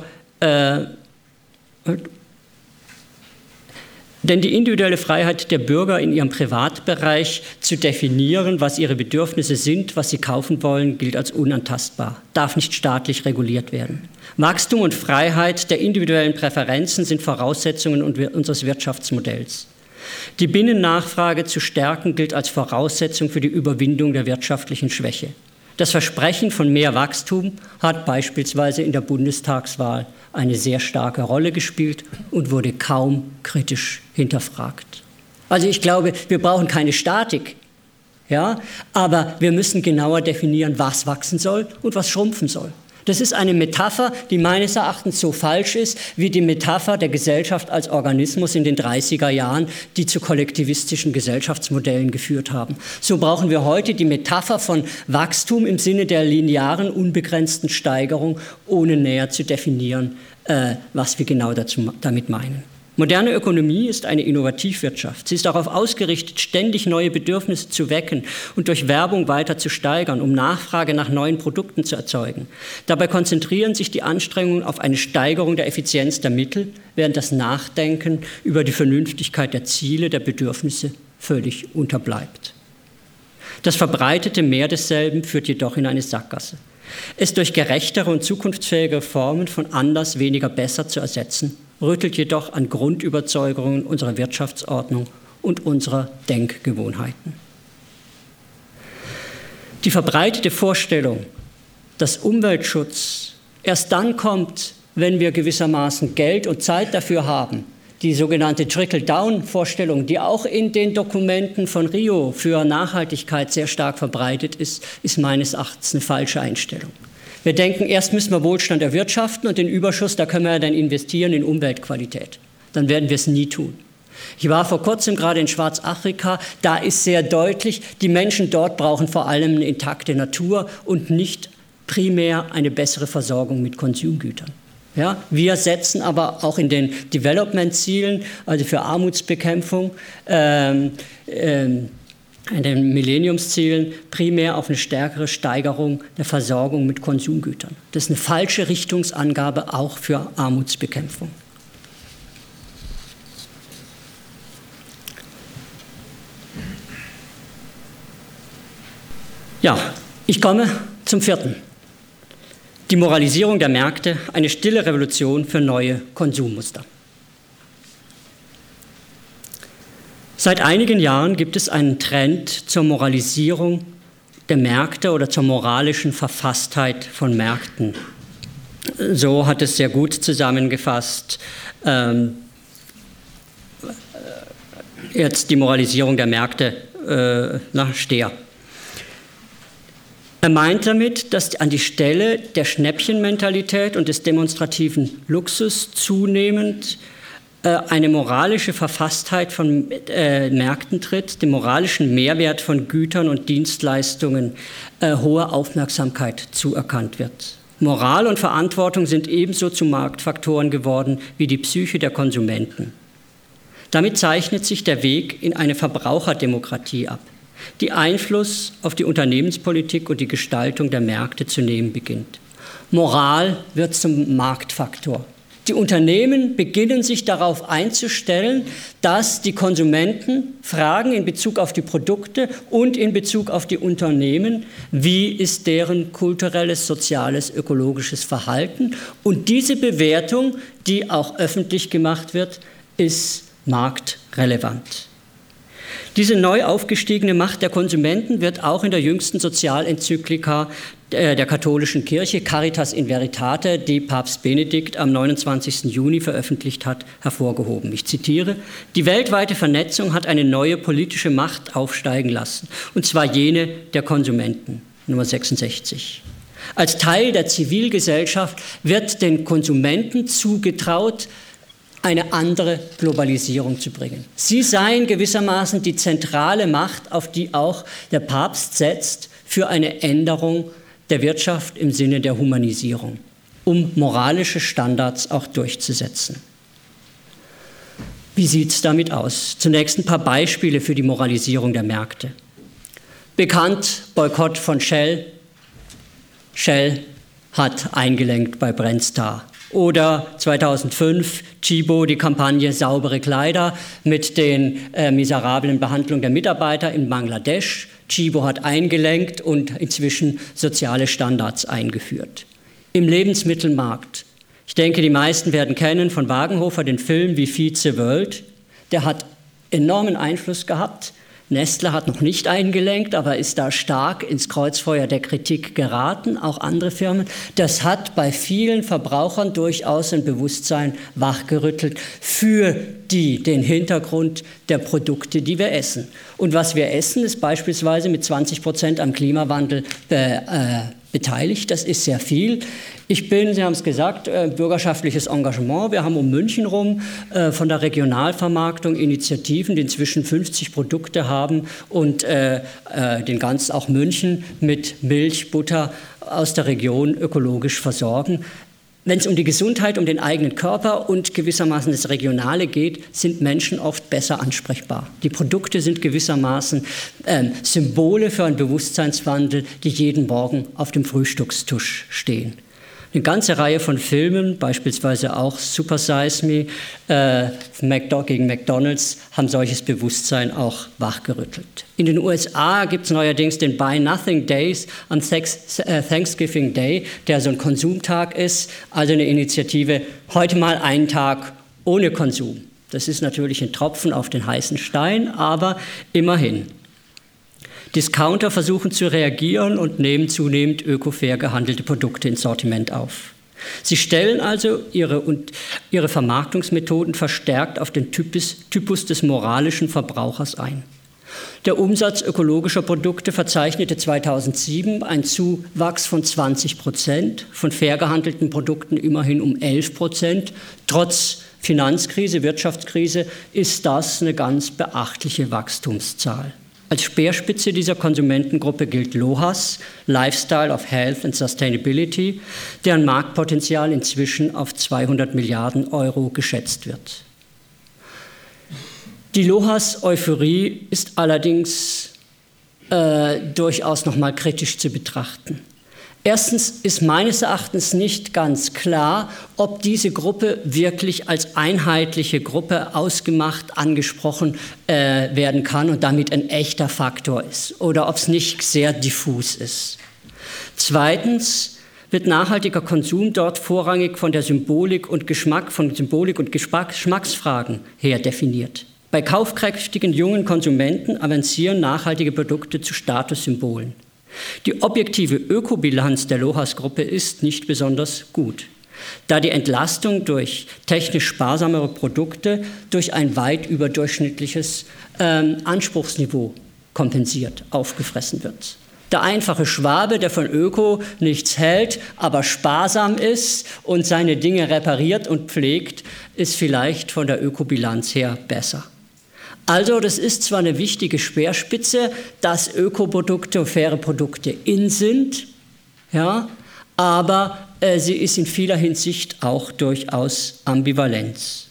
Denn die individuelle Freiheit der Bürger in ihrem Privatbereich zu definieren, was ihre Bedürfnisse sind, was sie kaufen wollen, gilt als unantastbar, darf nicht staatlich reguliert werden. Wachstum und Freiheit der individuellen Präferenzen sind Voraussetzungen unseres Wirtschaftsmodells. Die Binnennachfrage zu stärken gilt als Voraussetzung für die Überwindung der wirtschaftlichen Schwäche. Das Versprechen von mehr Wachstum hat beispielsweise in der Bundestagswahl eine sehr starke Rolle gespielt und wurde kaum kritisch hinterfragt. Also ich glaube, wir brauchen keine Statik. Ja? Aber wir müssen genauer definieren, was wachsen soll und was schrumpfen soll. Das ist eine Metapher, die meines Erachtens so falsch ist, wie die Metapher der Gesellschaft als Organismus in den 30er Jahren, die zu kollektivistischen Gesellschaftsmodellen geführt haben. So brauchen wir heute die Metapher von Wachstum im Sinne der linearen, unbegrenzten Steigerung, ohne näher zu definieren, was wir genau damit meinen. Moderne Ökonomie ist eine Innovativwirtschaft. Sie ist darauf ausgerichtet, ständig neue Bedürfnisse zu wecken und durch Werbung weiter zu steigern, um Nachfrage nach neuen Produkten zu erzeugen. Dabei konzentrieren sich die Anstrengungen auf eine Steigerung der Effizienz der Mittel, während das Nachdenken über die Vernünftigkeit der Ziele, der Bedürfnisse völlig unterbleibt. Das verbreitete Mehr desselben führt jedoch in eine Sackgasse. Es durch gerechtere und zukunftsfähige Formen von anders, weniger, besser zu ersetzen, rüttelt jedoch an Grundüberzeugungen unserer Wirtschaftsordnung und unserer Denkgewohnheiten. Die verbreitete Vorstellung, dass Umweltschutz erst dann kommt, wenn wir gewissermaßen Geld und Zeit dafür haben, die sogenannte Trickle-Down-Vorstellung, die auch in den Dokumenten von Rio für Nachhaltigkeit sehr stark verbreitet ist, ist meines Erachtens eine falsche Einstellung. Wir denken, erst müssen wir Wohlstand erwirtschaften und den Überschuss, da können wir dann investieren in Umweltqualität. Dann werden wir es nie tun. Ich war vor kurzem gerade in Schwarzafrika, da ist sehr deutlich, die Menschen dort brauchen vor allem eine intakte Natur und nicht primär eine bessere Versorgung mit Konsumgütern. Ja, wir setzen aber auch in den Development-Zielen, also für Armutsbekämpfung, in den Millenniumszielen primär auf eine stärkere Steigerung der Versorgung mit Konsumgütern. Das ist eine falsche Richtungsangabe auch für Armutsbekämpfung. Ja, ich komme zum vierten. Die Moralisierung der Märkte, eine stille Revolution für neue Konsummuster. Seit einigen Jahren gibt es einen Trend zur Moralisierung der Märkte oder zur moralischen Verfasstheit von Märkten. So hat es sehr gut zusammengefasst jetzt die Moralisierung der Märkte nach Stehr. Er meint damit, dass an die Stelle der Schnäppchenmentalität und des demonstrativen Luxus zunehmend eine moralische Verfasstheit von Märkten tritt, dem moralischen Mehrwert von Gütern und Dienstleistungen hohe Aufmerksamkeit zuerkannt wird. Moral und Verantwortung sind ebenso zu Marktfaktoren geworden wie die Psyche der Konsumenten. Damit zeichnet sich der Weg in eine Verbraucherdemokratie ab, die Einfluss auf die Unternehmenspolitik und die Gestaltung der Märkte zu nehmen beginnt. Moral wird zum Marktfaktor. Die Unternehmen beginnen sich darauf einzustellen, dass die Konsumenten fragen in Bezug auf die Produkte und in Bezug auf die Unternehmen, wie ist deren kulturelles, soziales, ökologisches Verhalten. Und diese Bewertung, die auch öffentlich gemacht wird, ist marktrelevant. Diese neu aufgestiegene Macht der Konsumenten wird auch in der jüngsten Sozialenzyklika der katholischen Kirche, Caritas in Veritate, die Papst Benedikt am 29. Juni veröffentlicht hat, hervorgehoben. Ich zitiere: Die weltweite Vernetzung hat eine neue politische Macht aufsteigen lassen, und zwar jene der Konsumenten, Nummer 66. Als Teil der Zivilgesellschaft wird den Konsumenten zugetraut, eine andere Globalisierung zu bringen. Sie seien gewissermaßen die zentrale Macht, auf die auch der Papst setzt, für eine Änderung der Wirtschaft im Sinne der Humanisierung, um moralische Standards auch durchzusetzen. Wie sieht es damit aus? Zunächst ein paar Beispiele für die Moralisierung der Märkte. Bekannt, Boykott von Shell. Shell hat eingelenkt bei Brennstar. Oder 2005, Tchibo, die Kampagne Saubere Kleider mit den miserablen Behandlungen der Mitarbeiter in Bangladesch. Tchibo hat eingelenkt und inzwischen soziale Standards eingeführt. Im Lebensmittelmarkt. Ich denke, die meisten werden kennen von Wagenhofer den Film Wie Feed the World. Der hat enormen Einfluss gehabt. Nestle hat noch nicht eingelenkt, aber ist da stark ins Kreuzfeuer der Kritik geraten, auch andere Firmen. Das hat bei vielen Verbrauchern durchaus ein Bewusstsein wachgerüttelt für den Hintergrund der Produkte, die wir essen. Und was wir essen, ist beispielsweise mit 20% am Klimawandel beteiligt. Das ist sehr viel. Ich bin, Sie haben es gesagt, bürgerschaftliches Engagement. Wir haben um München rum von der Regionalvermarktung Initiativen, die inzwischen 50 Produkte haben und den ganzen auch München mit Milch, Butter aus der Region ökologisch versorgen. Wenn es um die Gesundheit, um den eigenen Körper und gewissermaßen das Regionale geht, sind Menschen oft besser ansprechbar. Die Produkte sind gewissermaßen Symbole für einen Bewusstseinswandel, die jeden Morgen auf dem Frühstückstisch stehen. Eine ganze Reihe von Filmen, beispielsweise auch Super Size Me gegen McDonald's, haben solches Bewusstsein auch wachgerüttelt. In den USA gibt es neuerdings den Buy Nothing Days am Thanksgiving Day, der so ein Konsumtag ist, also eine Initiative, heute mal einen Tag ohne Konsum. Das ist natürlich ein Tropfen auf den heißen Stein, aber immerhin. Discounter versuchen zu reagieren und nehmen zunehmend öko-fair gehandelte Produkte ins Sortiment auf. Sie stellen also ihre Vermarktungsmethoden verstärkt auf den Typus des moralischen Verbrauchers ein. Der Umsatz ökologischer Produkte verzeichnete 2007 einen Zuwachs von 20%, von fair gehandelten Produkten immerhin um 11%. Trotz Finanzkrise, Wirtschaftskrise ist das eine ganz beachtliche Wachstumszahl. Als Speerspitze dieser Konsumentengruppe gilt LOHAS, Lifestyle of Health and Sustainability, deren Marktpotenzial inzwischen auf 200 Milliarden Euro geschätzt wird. Die LOHAS-Euphorie ist allerdings durchaus nochmal kritisch zu betrachten. Erstens ist meines Erachtens nicht ganz klar, ob diese Gruppe wirklich als einheitliche Gruppe ausgemacht, angesprochen werden kann und damit ein echter Faktor ist oder ob es nicht sehr diffus ist. Zweitens wird nachhaltiger Konsum dort vorrangig von der Symbolik und Geschmacksfragen her definiert. Bei kaufkräftigen jungen Konsumenten avancieren nachhaltige Produkte zu Statussymbolen. Die objektive Ökobilanz der LOHAS-Gruppe ist nicht besonders gut, da die Entlastung durch technisch sparsamere Produkte durch ein weit überdurchschnittliches Anspruchsniveau kompensiert, aufgefressen wird. Der einfache Schwabe, der von Öko nichts hält, aber sparsam ist und seine Dinge repariert und pflegt, ist vielleicht von der Ökobilanz her besser. Also das ist zwar eine wichtige Speerspitze, dass Ökoprodukte und faire Produkte in sind, ja, aber sie ist in vieler Hinsicht auch durchaus Ambivalenz.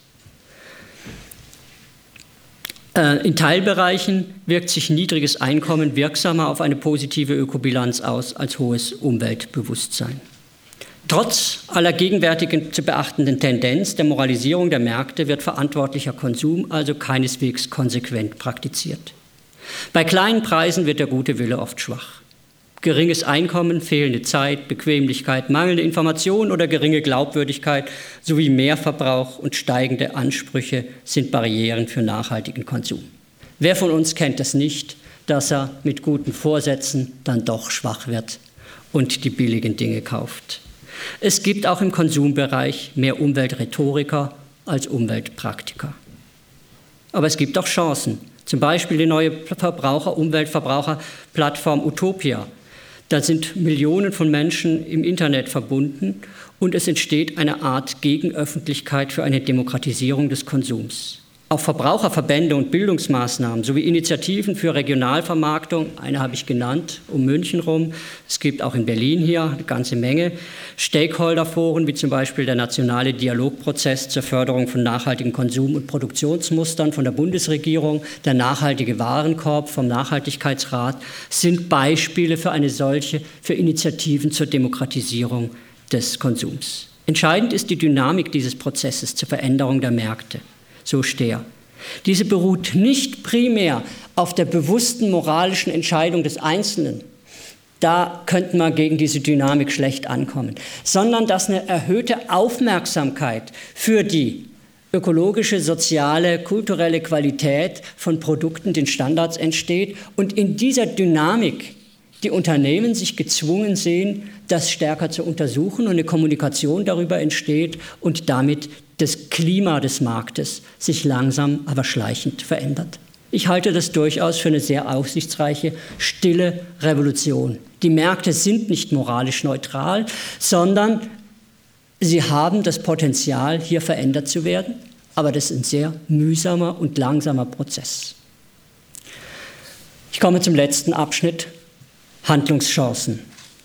In Teilbereichen wirkt sich niedriges Einkommen wirksamer auf eine positive Ökobilanz aus als hohes Umweltbewusstsein. Trotz aller gegenwärtigen zu beachtenden Tendenz der Moralisierung der Märkte wird verantwortlicher Konsum also keineswegs konsequent praktiziert. Bei kleinen Preisen wird der gute Wille oft schwach. Geringes Einkommen, fehlende Zeit, Bequemlichkeit, mangelnde Information oder geringe Glaubwürdigkeit sowie Mehrverbrauch und steigende Ansprüche sind Barrieren für nachhaltigen Konsum. Wer von uns kennt es nicht, dass er mit guten Vorsätzen dann doch schwach wird und die billigen Dinge kauft? Es gibt auch im Konsumbereich mehr Umweltrhetoriker als Umweltpraktiker. Aber es gibt auch Chancen, zum Beispiel die neue Umweltverbraucherplattform Utopia. Da sind Millionen von Menschen im Internet verbunden und es entsteht eine Art Gegenöffentlichkeit für eine Demokratisierung des Konsums. Auch Verbraucherverbände und Bildungsmaßnahmen sowie Initiativen für Regionalvermarktung, eine habe ich genannt, um München rum, es gibt auch in Berlin hier eine ganze Menge, Stakeholderforen wie zum Beispiel der Nationale Dialogprozess zur Förderung von nachhaltigen Konsum- und Produktionsmustern von der Bundesregierung, der Nachhaltige Warenkorb vom Nachhaltigkeitsrat, sind Beispiele für für Initiativen zur Demokratisierung des Konsums. Entscheidend ist die Dynamik dieses Prozesses zur Veränderung der Märkte. So Stehr. Diese beruht nicht primär auf der bewussten moralischen Entscheidung des Einzelnen. Da könnten wir gegen diese Dynamik schlecht ankommen, sondern dass eine erhöhte Aufmerksamkeit für die ökologische, soziale, kulturelle Qualität von Produkten, den Standards entsteht und in dieser Dynamik die Unternehmen sich gezwungen sehen, das stärker zu untersuchen und eine Kommunikation darüber entsteht und damit das Klima des Marktes sich langsam, aber schleichend verändert. Ich halte das durchaus für eine sehr aussichtsreiche, stille Revolution. Die Märkte sind nicht moralisch neutral, sondern sie haben das Potenzial, hier verändert zu werden, aber das ist ein sehr mühsamer und langsamer Prozess. Ich komme zum letzten Abschnitt, Handlungschancen.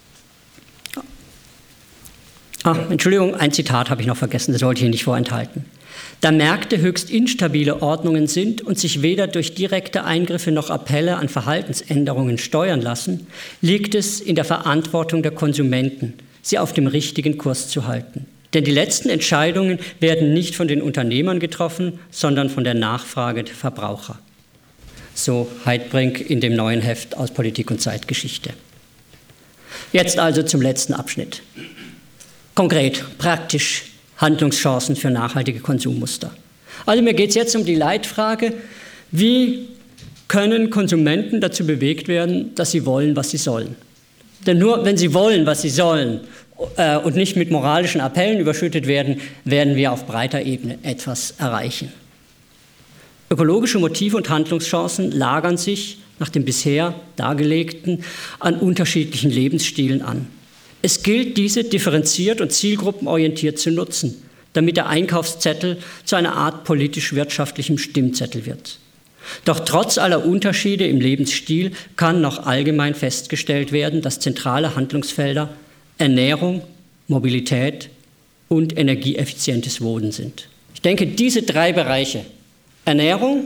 Entschuldigung, ein Zitat habe ich noch vergessen, das wollte ich hier nicht vorenthalten. Da Märkte höchst instabile Ordnungen sind und sich weder durch direkte Eingriffe noch Appelle an Verhaltensänderungen steuern lassen, liegt es in der Verantwortung der Konsumenten, sie auf dem richtigen Kurs zu halten. Denn die letzten Entscheidungen werden nicht von den Unternehmern getroffen, sondern von der Nachfrage der Verbraucher. So Heidbrink in dem neuen Heft aus Politik und Zeitgeschichte. Jetzt also zum letzten Abschnitt. Konkret, praktisch Handlungschancen für nachhaltige Konsummuster. Also mir geht es jetzt um die Leitfrage, wie können Konsumenten dazu bewegt werden, dass sie wollen, was sie sollen. Denn nur wenn sie wollen, was sie sollen und nicht mit moralischen Appellen überschüttet werden, werden wir auf breiter Ebene etwas erreichen. Ökologische Motive und Handlungschancen lagern sich nach dem bisher dargelegten an unterschiedlichen Lebensstilen an. Es gilt, diese differenziert und zielgruppenorientiert zu nutzen, damit der Einkaufszettel zu einer Art politisch-wirtschaftlichem Stimmzettel wird. Doch trotz aller Unterschiede im Lebensstil kann noch allgemein festgestellt werden, dass zentrale Handlungsfelder Ernährung, Mobilität und energieeffizientes Wohnen sind. Ich denke, diese drei Bereiche, Ernährung,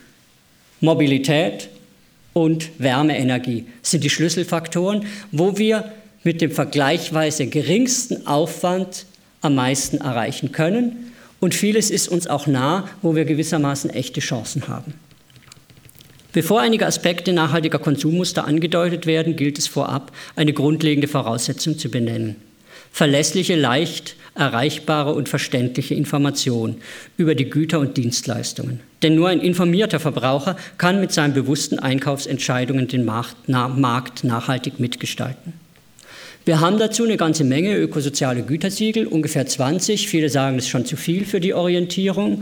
Mobilität und Wärmeenergie, sind die Schlüsselfaktoren, wo wir mit dem vergleichsweise geringsten Aufwand am meisten erreichen können. Und vieles ist uns auch nah, wo wir gewissermaßen echte Chancen haben. Bevor einige Aspekte nachhaltiger Konsummuster angedeutet werden, gilt es vorab, eine grundlegende Voraussetzung zu benennen. Verlässliche, leicht erreichbare und verständliche Information über die Güter und Dienstleistungen. Denn nur ein informierter Verbraucher kann mit seinen bewussten Einkaufsentscheidungen den Markt nachhaltig mitgestalten. Wir haben dazu eine ganze Menge ökosoziale Gütesiegel, ungefähr 20. Viele sagen, es ist schon zu viel für die Orientierung.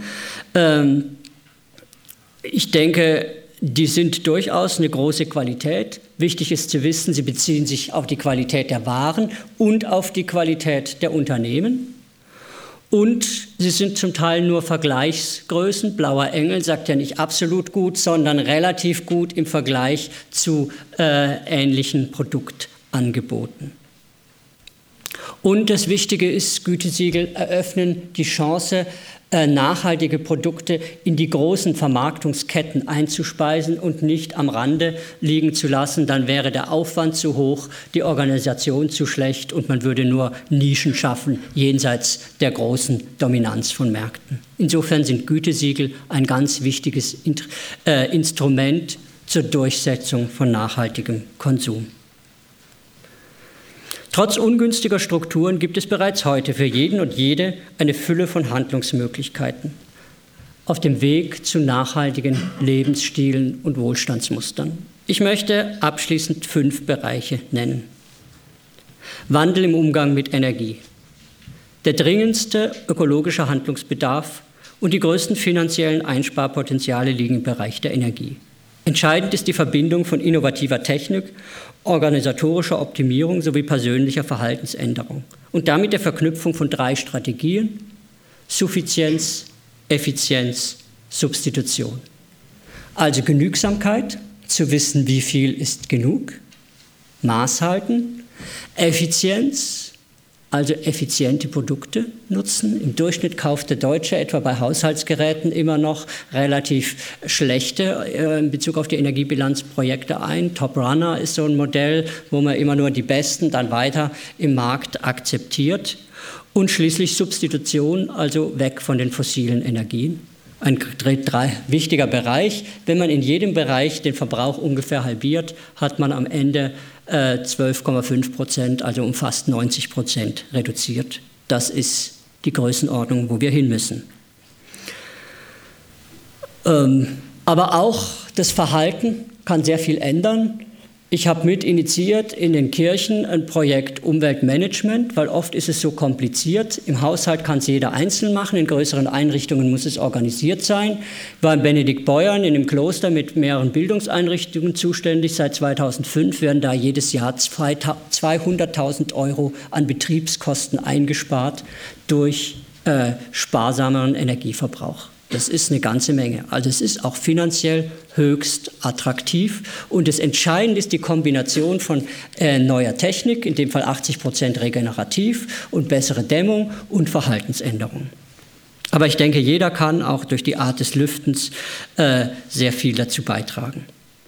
Ich denke, die sind durchaus eine große Qualität. Wichtig ist zu wissen, sie beziehen sich auf die Qualität der Waren und auf die Qualität der Unternehmen. Und sie sind zum Teil nur Vergleichsgrößen. Blauer Engel sagt ja nicht absolut gut, sondern relativ gut im Vergleich zu ähnlichen Produktangeboten. Und das Wichtige ist, Gütesiegel eröffnen die Chance, nachhaltige Produkte in die großen Vermarktungsketten einzuspeisen und nicht am Rande liegen zu lassen. Dann wäre der Aufwand zu hoch, die Organisation zu schlecht und man würde nur Nischen schaffen, jenseits der großen Dominanz von Märkten. Insofern sind Gütesiegel ein ganz wichtiges Instrument zur Durchsetzung von nachhaltigem Konsum. Trotz ungünstiger Strukturen gibt es bereits heute für jeden und jede eine Fülle von Handlungsmöglichkeiten auf dem Weg zu nachhaltigen Lebensstilen und Wohlstandsmustern. Ich möchte abschließend 5 Bereiche nennen. Wandel im Umgang mit Energie. Der dringendste ökologische Handlungsbedarf und die größten finanziellen Einsparpotenziale liegen im Bereich der Energie. Entscheidend ist die Verbindung von innovativer Technik, organisatorischer Optimierung sowie persönlicher Verhaltensänderung und damit der Verknüpfung von 3 Strategien: Suffizienz, Effizienz, Substitution. Also Genügsamkeit, zu wissen, wie viel ist genug, Maß halten, Effizienz, also effiziente Produkte nutzen. Im Durchschnitt kauft der Deutsche etwa bei Haushaltsgeräten immer noch relativ schlechte in Bezug auf die Energiebilanzprojekte ein. Top Runner ist so ein Modell, wo man immer nur die besten dann weiter im Markt akzeptiert. Und schließlich Substitution, also weg von den fossilen Energien. Ein wichtiger Bereich. Wenn man in jedem Bereich den Verbrauch ungefähr halbiert, hat man am Ende 12,5%, also um fast 90% reduziert. Das ist die Größenordnung, wo wir hin müssen. Aber auch das Verhalten kann sehr viel ändern. Ich habe mit initiiert in den Kirchen ein Projekt Umweltmanagement, weil oft ist es so kompliziert. Im Haushalt kann es jeder einzeln machen, in größeren Einrichtungen muss es organisiert sein. Ich war in Benediktbeuern in einem Kloster mit mehreren Bildungseinrichtungen zuständig. Seit 2005 werden da jedes Jahr 200.000 € an Betriebskosten eingespart durch sparsameren Energieverbrauch. Das ist eine ganze Menge. Also es ist auch finanziell höchst attraktiv. Und das Entscheidende ist die Kombination von neuer Technik, in dem Fall 80% regenerativ, und bessere Dämmung und Verhaltensänderung. Aber ich denke, jeder kann auch durch die Art des Lüftens sehr viel dazu beitragen.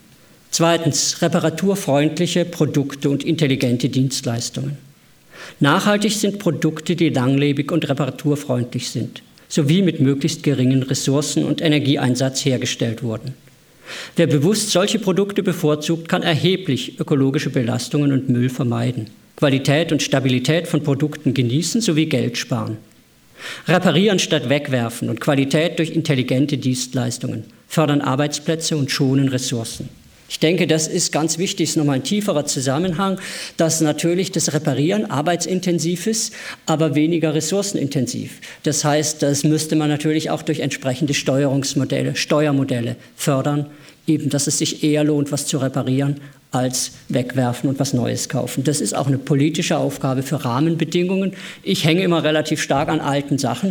Zweitens, reparaturfreundliche Produkte und intelligente Dienstleistungen. Nachhaltig sind Produkte, die langlebig und reparaturfreundlich sind, sowie mit möglichst geringen Ressourcen und Energieeinsatz hergestellt wurden. Wer bewusst solche Produkte bevorzugt, kann erheblich ökologische Belastungen und Müll vermeiden, Qualität und Stabilität von Produkten genießen sowie Geld sparen. Reparieren statt wegwerfen und Qualität durch intelligente Dienstleistungen fördern Arbeitsplätze und schonen Ressourcen. Ich denke, das ist ganz wichtig, ist nochmal ein tieferer Zusammenhang, dass natürlich das Reparieren arbeitsintensiv ist, aber weniger ressourcenintensiv. Das heißt, das müsste man natürlich auch durch entsprechende Steuermodelle fördern, eben, dass es sich eher lohnt, was zu reparieren, als wegwerfen und was Neues kaufen. Das ist auch eine politische Aufgabe für Rahmenbedingungen. Ich hänge immer relativ stark an alten Sachen.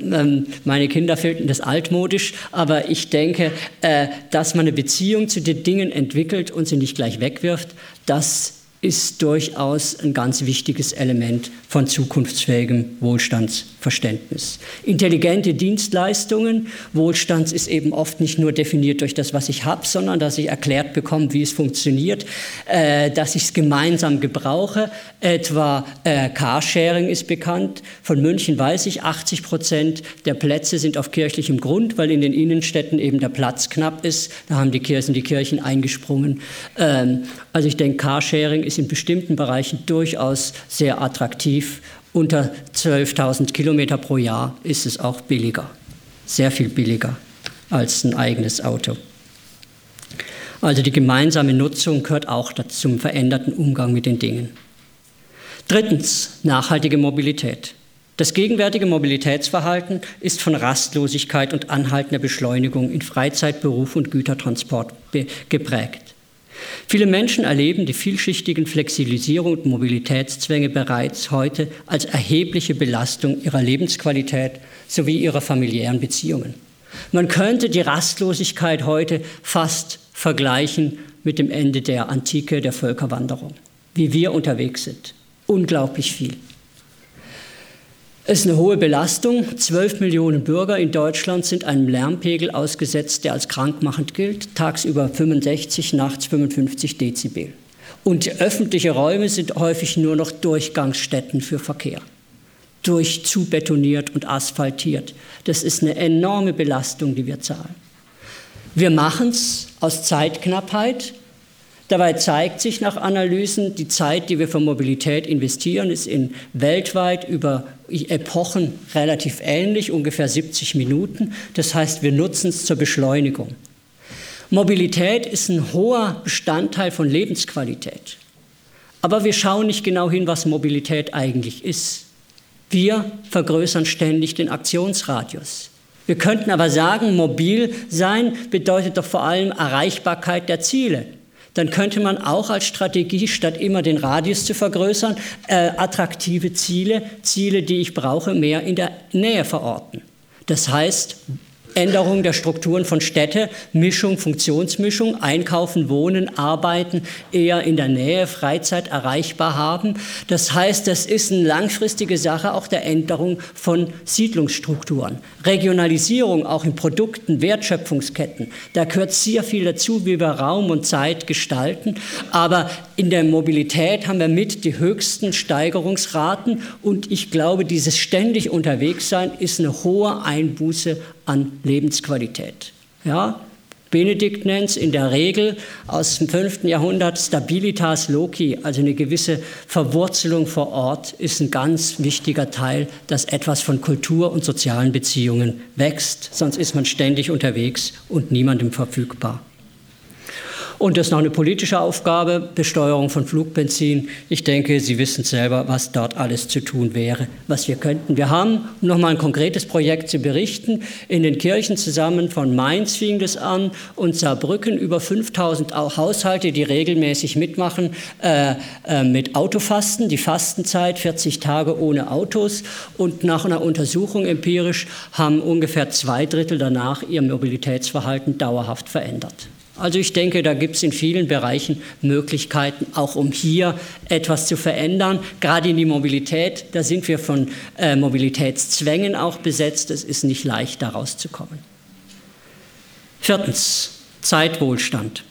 Meine Kinder finden das altmodisch, aber ich denke, dass man eine Beziehung zu den Dingen entwickelt und sie nicht gleich wegwirft, das ist durchaus ein ganz wichtiges Element von zukunftsfähigem Wohlstandsverständnis. Intelligente Dienstleistungen, Wohlstand ist eben oft nicht nur definiert durch das, was ich habe, sondern dass ich erklärt bekomme, wie es funktioniert, dass ich es gemeinsam gebrauche. Etwa Carsharing ist bekannt. Von München weiß ich, 80% der Plätze sind auf kirchlichem Grund, weil in den Innenstädten eben der Platz knapp ist. Da haben die Kirchen eingesprungen. Also ich denke, Carsharing ist in bestimmten Bereichen durchaus sehr attraktiv. Unter 12.000 Kilometer pro Jahr ist es auch billiger, sehr viel billiger als ein eigenes Auto. Also die gemeinsame Nutzung gehört auch zum veränderten Umgang mit den Dingen. Drittens, nachhaltige Mobilität. Das gegenwärtige Mobilitätsverhalten ist von Rastlosigkeit und anhaltender Beschleunigung in Freizeit, Beruf und Gütertransport geprägt. Viele Menschen erleben die vielschichtigen Flexibilisierung und Mobilitätszwänge bereits heute als erhebliche Belastung ihrer Lebensqualität sowie ihrer familiären Beziehungen. Man könnte die Rastlosigkeit heute fast vergleichen mit dem Ende der Antike, der Völkerwanderung, wie wir unterwegs sind. Unglaublich viel. Es ist eine hohe Belastung. 12 Millionen Bürger in Deutschland sind einem Lärmpegel ausgesetzt, der als krankmachend gilt. Tagsüber 65, nachts 55 Dezibel. Und öffentliche Räume sind häufig nur noch Durchgangsstätten für Verkehr. Zubetoniert und asphaltiert. Das ist eine enorme Belastung, die wir zahlen. Wir machen es aus Zeitknappheit. Dabei zeigt sich nach Analysen, die Zeit, die wir für Mobilität investieren, ist weltweit über Epochen relativ ähnlich, ungefähr 70 Minuten. Das heißt, wir nutzen es zur Beschleunigung. Mobilität ist ein hoher Bestandteil von Lebensqualität. Aber wir schauen nicht genau hin, was Mobilität eigentlich ist. Wir vergrößern ständig den Aktionsradius. Wir könnten aber sagen, mobil sein bedeutet doch vor allem Erreichbarkeit der Ziele. Dann könnte man auch als Strategie, statt immer den Radius zu vergrößern, attraktive Ziele, die ich brauche, mehr in der Nähe verorten. Das heißt, Änderung der Strukturen von Städte, Mischung, Funktionsmischung, Einkaufen, Wohnen, Arbeiten eher in der Nähe, Freizeit erreichbar haben. Das heißt, das ist eine langfristige Sache auch der Änderung von Siedlungsstrukturen. Regionalisierung auch in Produkten, Wertschöpfungsketten. Da gehört sehr viel dazu, wie wir Raum und Zeit gestalten. Aber in der Mobilität haben wir mit die höchsten Steigerungsraten. Und ich glaube, dieses ständig Unterwegssein ist eine hohe Einbuße an Lebensqualität. Ja, Benedikt nennt es in der Regel aus dem 5. Jahrhundert Stabilitas loci, also eine gewisse Verwurzelung vor Ort, ist ein ganz wichtiger Teil, dass etwas von Kultur und sozialen Beziehungen wächst. Sonst ist man ständig unterwegs und niemandem verfügbar. Und das ist noch eine politische Aufgabe, Besteuerung von Flugbenzin. Ich denke, Sie wissen selber, was dort alles zu tun wäre, was wir könnten. Wir haben, um nochmal ein konkretes Projekt zu berichten, in den Kirchen zusammen von Mainz fing das an und Saarbrücken über 5000 Haushalte, die regelmäßig mitmachen mit Autofasten, die Fastenzeit, 40 Tage ohne Autos. Und nach einer Untersuchung empirisch haben ungefähr 2/3 danach ihr Mobilitätsverhalten dauerhaft verändert. Also ich denke, da gibt es in vielen Bereichen Möglichkeiten, auch um hier etwas zu verändern. Gerade in die Mobilität, da sind wir von Mobilitätszwängen auch besetzt. Es ist nicht leicht, da rauszukommen. 4. Zeitwohlstand.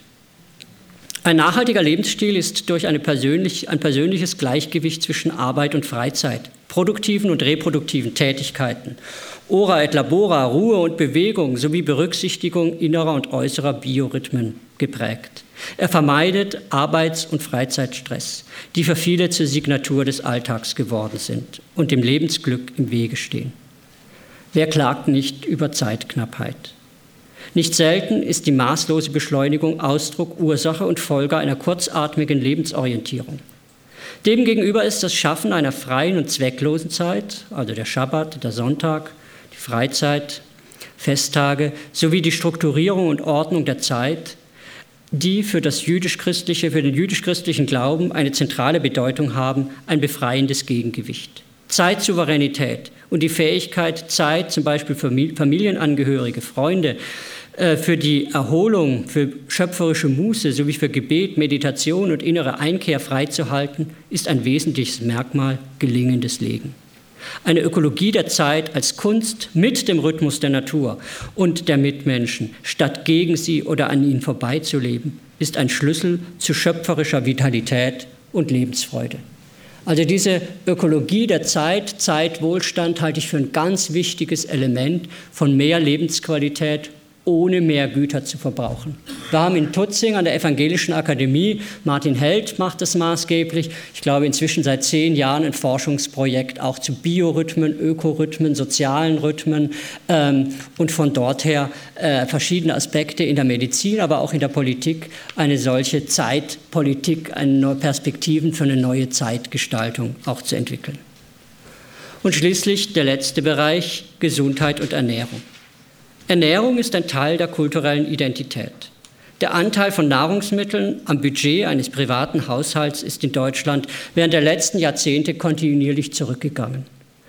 Ein nachhaltiger Lebensstil ist durch ein persönliches Gleichgewicht zwischen Arbeit und Freizeit, produktiven und reproduktiven Tätigkeiten, Ora et labora, Ruhe und Bewegung sowie Berücksichtigung innerer und äußerer Biorhythmen geprägt. Er vermeidet Arbeits- und Freizeitstress, die für viele zur Signatur des Alltags geworden sind und dem Lebensglück im Wege stehen. Wer klagt nicht über Zeitknappheit? Nicht selten ist die maßlose Beschleunigung Ausdruck, Ursache und Folge einer kurzatmigen Lebensorientierung. Demgegenüber ist das Schaffen einer freien und zwecklosen Zeit, also der Schabbat, der Sonntag, die Freizeit, Festtage, sowie die Strukturierung und Ordnung der Zeit, die für den jüdisch-christlichen Glauben eine zentrale Bedeutung haben, ein befreiendes Gegengewicht. Zeitsouveränität und die Fähigkeit, Zeit, zum Beispiel für Familienangehörige, Freunde, für die Erholung, für schöpferische Muße sowie für Gebet, Meditation und innere Einkehr freizuhalten, ist ein wesentliches Merkmal gelingendes Leben. Eine Ökologie der Zeit als Kunst mit dem Rhythmus der Natur und der Mitmenschen, statt gegen sie oder an ihnen vorbeizuleben, ist ein Schlüssel zu schöpferischer Vitalität und Lebensfreude. Also diese Ökologie der Zeit, Zeitwohlstand halte ich für ein ganz wichtiges Element von mehr Lebensqualität, ohne mehr Güter zu verbrauchen. Wir haben in Tutzing an der Evangelischen Akademie, Martin Held macht das maßgeblich, ich glaube inzwischen seit 10 Jahren ein Forschungsprojekt auch zu Biorhythmen, Ökorhythmen, sozialen Rhythmen und von dort her verschiedene Aspekte in der Medizin, aber auch in der Politik, eine solche Zeitpolitik, neue Perspektiven für eine neue Zeitgestaltung auch zu entwickeln. Und schließlich der letzte Bereich, Gesundheit und Ernährung. Ernährung ist ein Teil der kulturellen Identität. Der Anteil von Nahrungsmitteln am Budget eines privaten Haushalts ist in Deutschland während der letzten Jahrzehnte kontinuierlich zurückgegangen.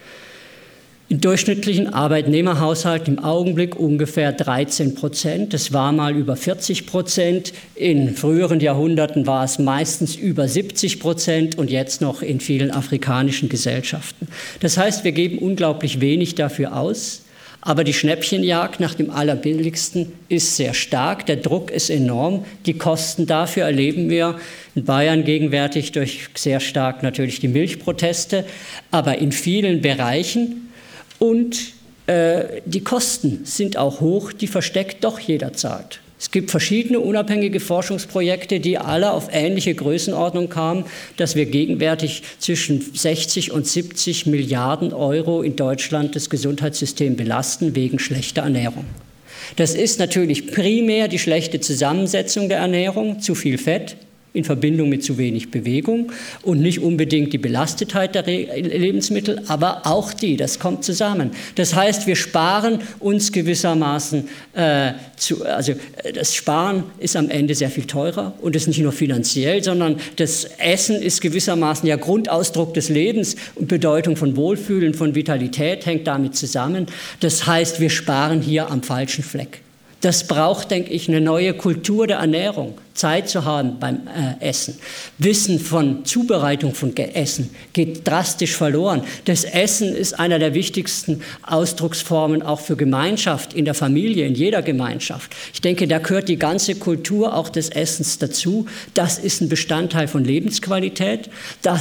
In durchschnittlichen Arbeitnehmerhaushalten im Augenblick ungefähr 13%. Das war mal über 40%. In früheren Jahrhunderten war es meistens über 70% und jetzt noch in vielen afrikanischen Gesellschaften. Das heißt, wir geben unglaublich wenig dafür aus. Aber die Schnäppchenjagd nach dem Allerbilligsten ist sehr stark, der Druck ist enorm, die Kosten dafür erleben wir in Bayern gegenwärtig durch sehr stark natürlich die Milchproteste, aber in vielen Bereichen und die Kosten sind auch hoch, die versteckt doch jeder zahlt. Es gibt verschiedene unabhängige Forschungsprojekte, die alle auf ähnliche Größenordnung kamen, dass wir gegenwärtig zwischen 60 und 70 Milliarden Euro in Deutschland das Gesundheitssystem belasten wegen schlechter Ernährung. Das ist natürlich primär die schlechte Zusammensetzung der Ernährung, zu viel Fett in Verbindung mit zu wenig Bewegung und nicht unbedingt die Belastetheit der Lebensmittel, aber auch das kommt zusammen. Das heißt, wir sparen uns gewissermaßen, also das Sparen ist am Ende sehr viel teurer und das nicht nur finanziell, sondern das Essen ist gewissermaßen ja Grundausdruck des Lebens und Bedeutung von Wohlfühlen, von Vitalität hängt damit zusammen. Das heißt, wir sparen hier am falschen Fleck. Das braucht, denke ich, eine neue Kultur der Ernährung, Zeit zu haben beim Essen. Wissen von Zubereitung von Essen geht drastisch verloren. Das Essen ist einer der wichtigsten Ausdrucksformen auch für Gemeinschaft in der Familie, in jeder Gemeinschaft. Ich denke, da gehört die ganze Kultur auch des Essens dazu. Das ist ein Bestandteil von Lebensqualität. Das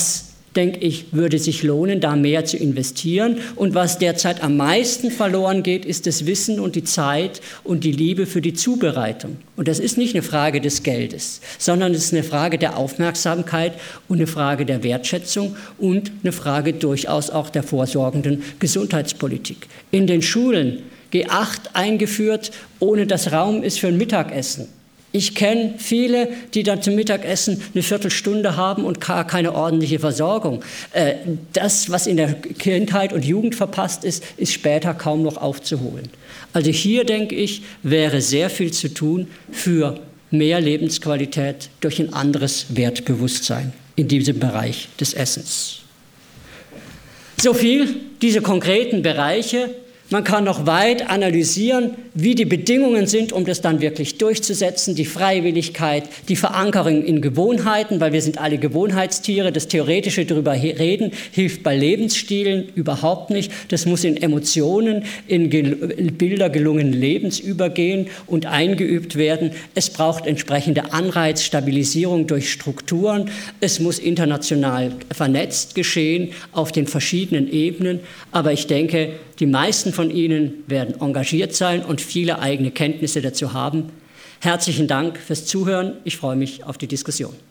denke ich, würde sich lohnen, da mehr zu investieren. Und was derzeit am meisten verloren geht, ist das Wissen und die Zeit und die Liebe für die Zubereitung. Und das ist nicht eine Frage des Geldes, sondern es ist eine Frage der Aufmerksamkeit und eine Frage der Wertschätzung und eine Frage durchaus auch der vorsorgenden Gesundheitspolitik. In den Schulen G8 eingeführt, ohne dass Raum ist für ein Mittagessen. Ich kenne viele, die dann zum Mittagessen eine Viertelstunde haben und gar keine ordentliche Versorgung. Das, was in der Kindheit und Jugend verpasst ist, ist später kaum noch aufzuholen. Also hier, denke ich, wäre sehr viel zu tun für mehr Lebensqualität durch ein anderes Wertbewusstsein in diesem Bereich des Essens. So viel diese konkreten Bereiche. Man kann noch weit analysieren, wie die Bedingungen sind, um das dann wirklich durchzusetzen, die Freiwilligkeit, die Verankerung in Gewohnheiten, weil wir sind alle Gewohnheitstiere. Das theoretische darüber reden hilft bei Lebensstilen überhaupt nicht. Das muss in Emotionen, in Bilder gelungenen Lebens übergehen und eingeübt werden. Es braucht entsprechende Anreizstabilisierung durch Strukturen. Es muss international vernetzt geschehen auf den verschiedenen Ebenen. Aber ich denke, die meisten von Ihnen werden engagiert sein und viele eigene Kenntnisse dazu haben. Herzlichen Dank fürs Zuhören. Ich freue mich auf die Diskussion.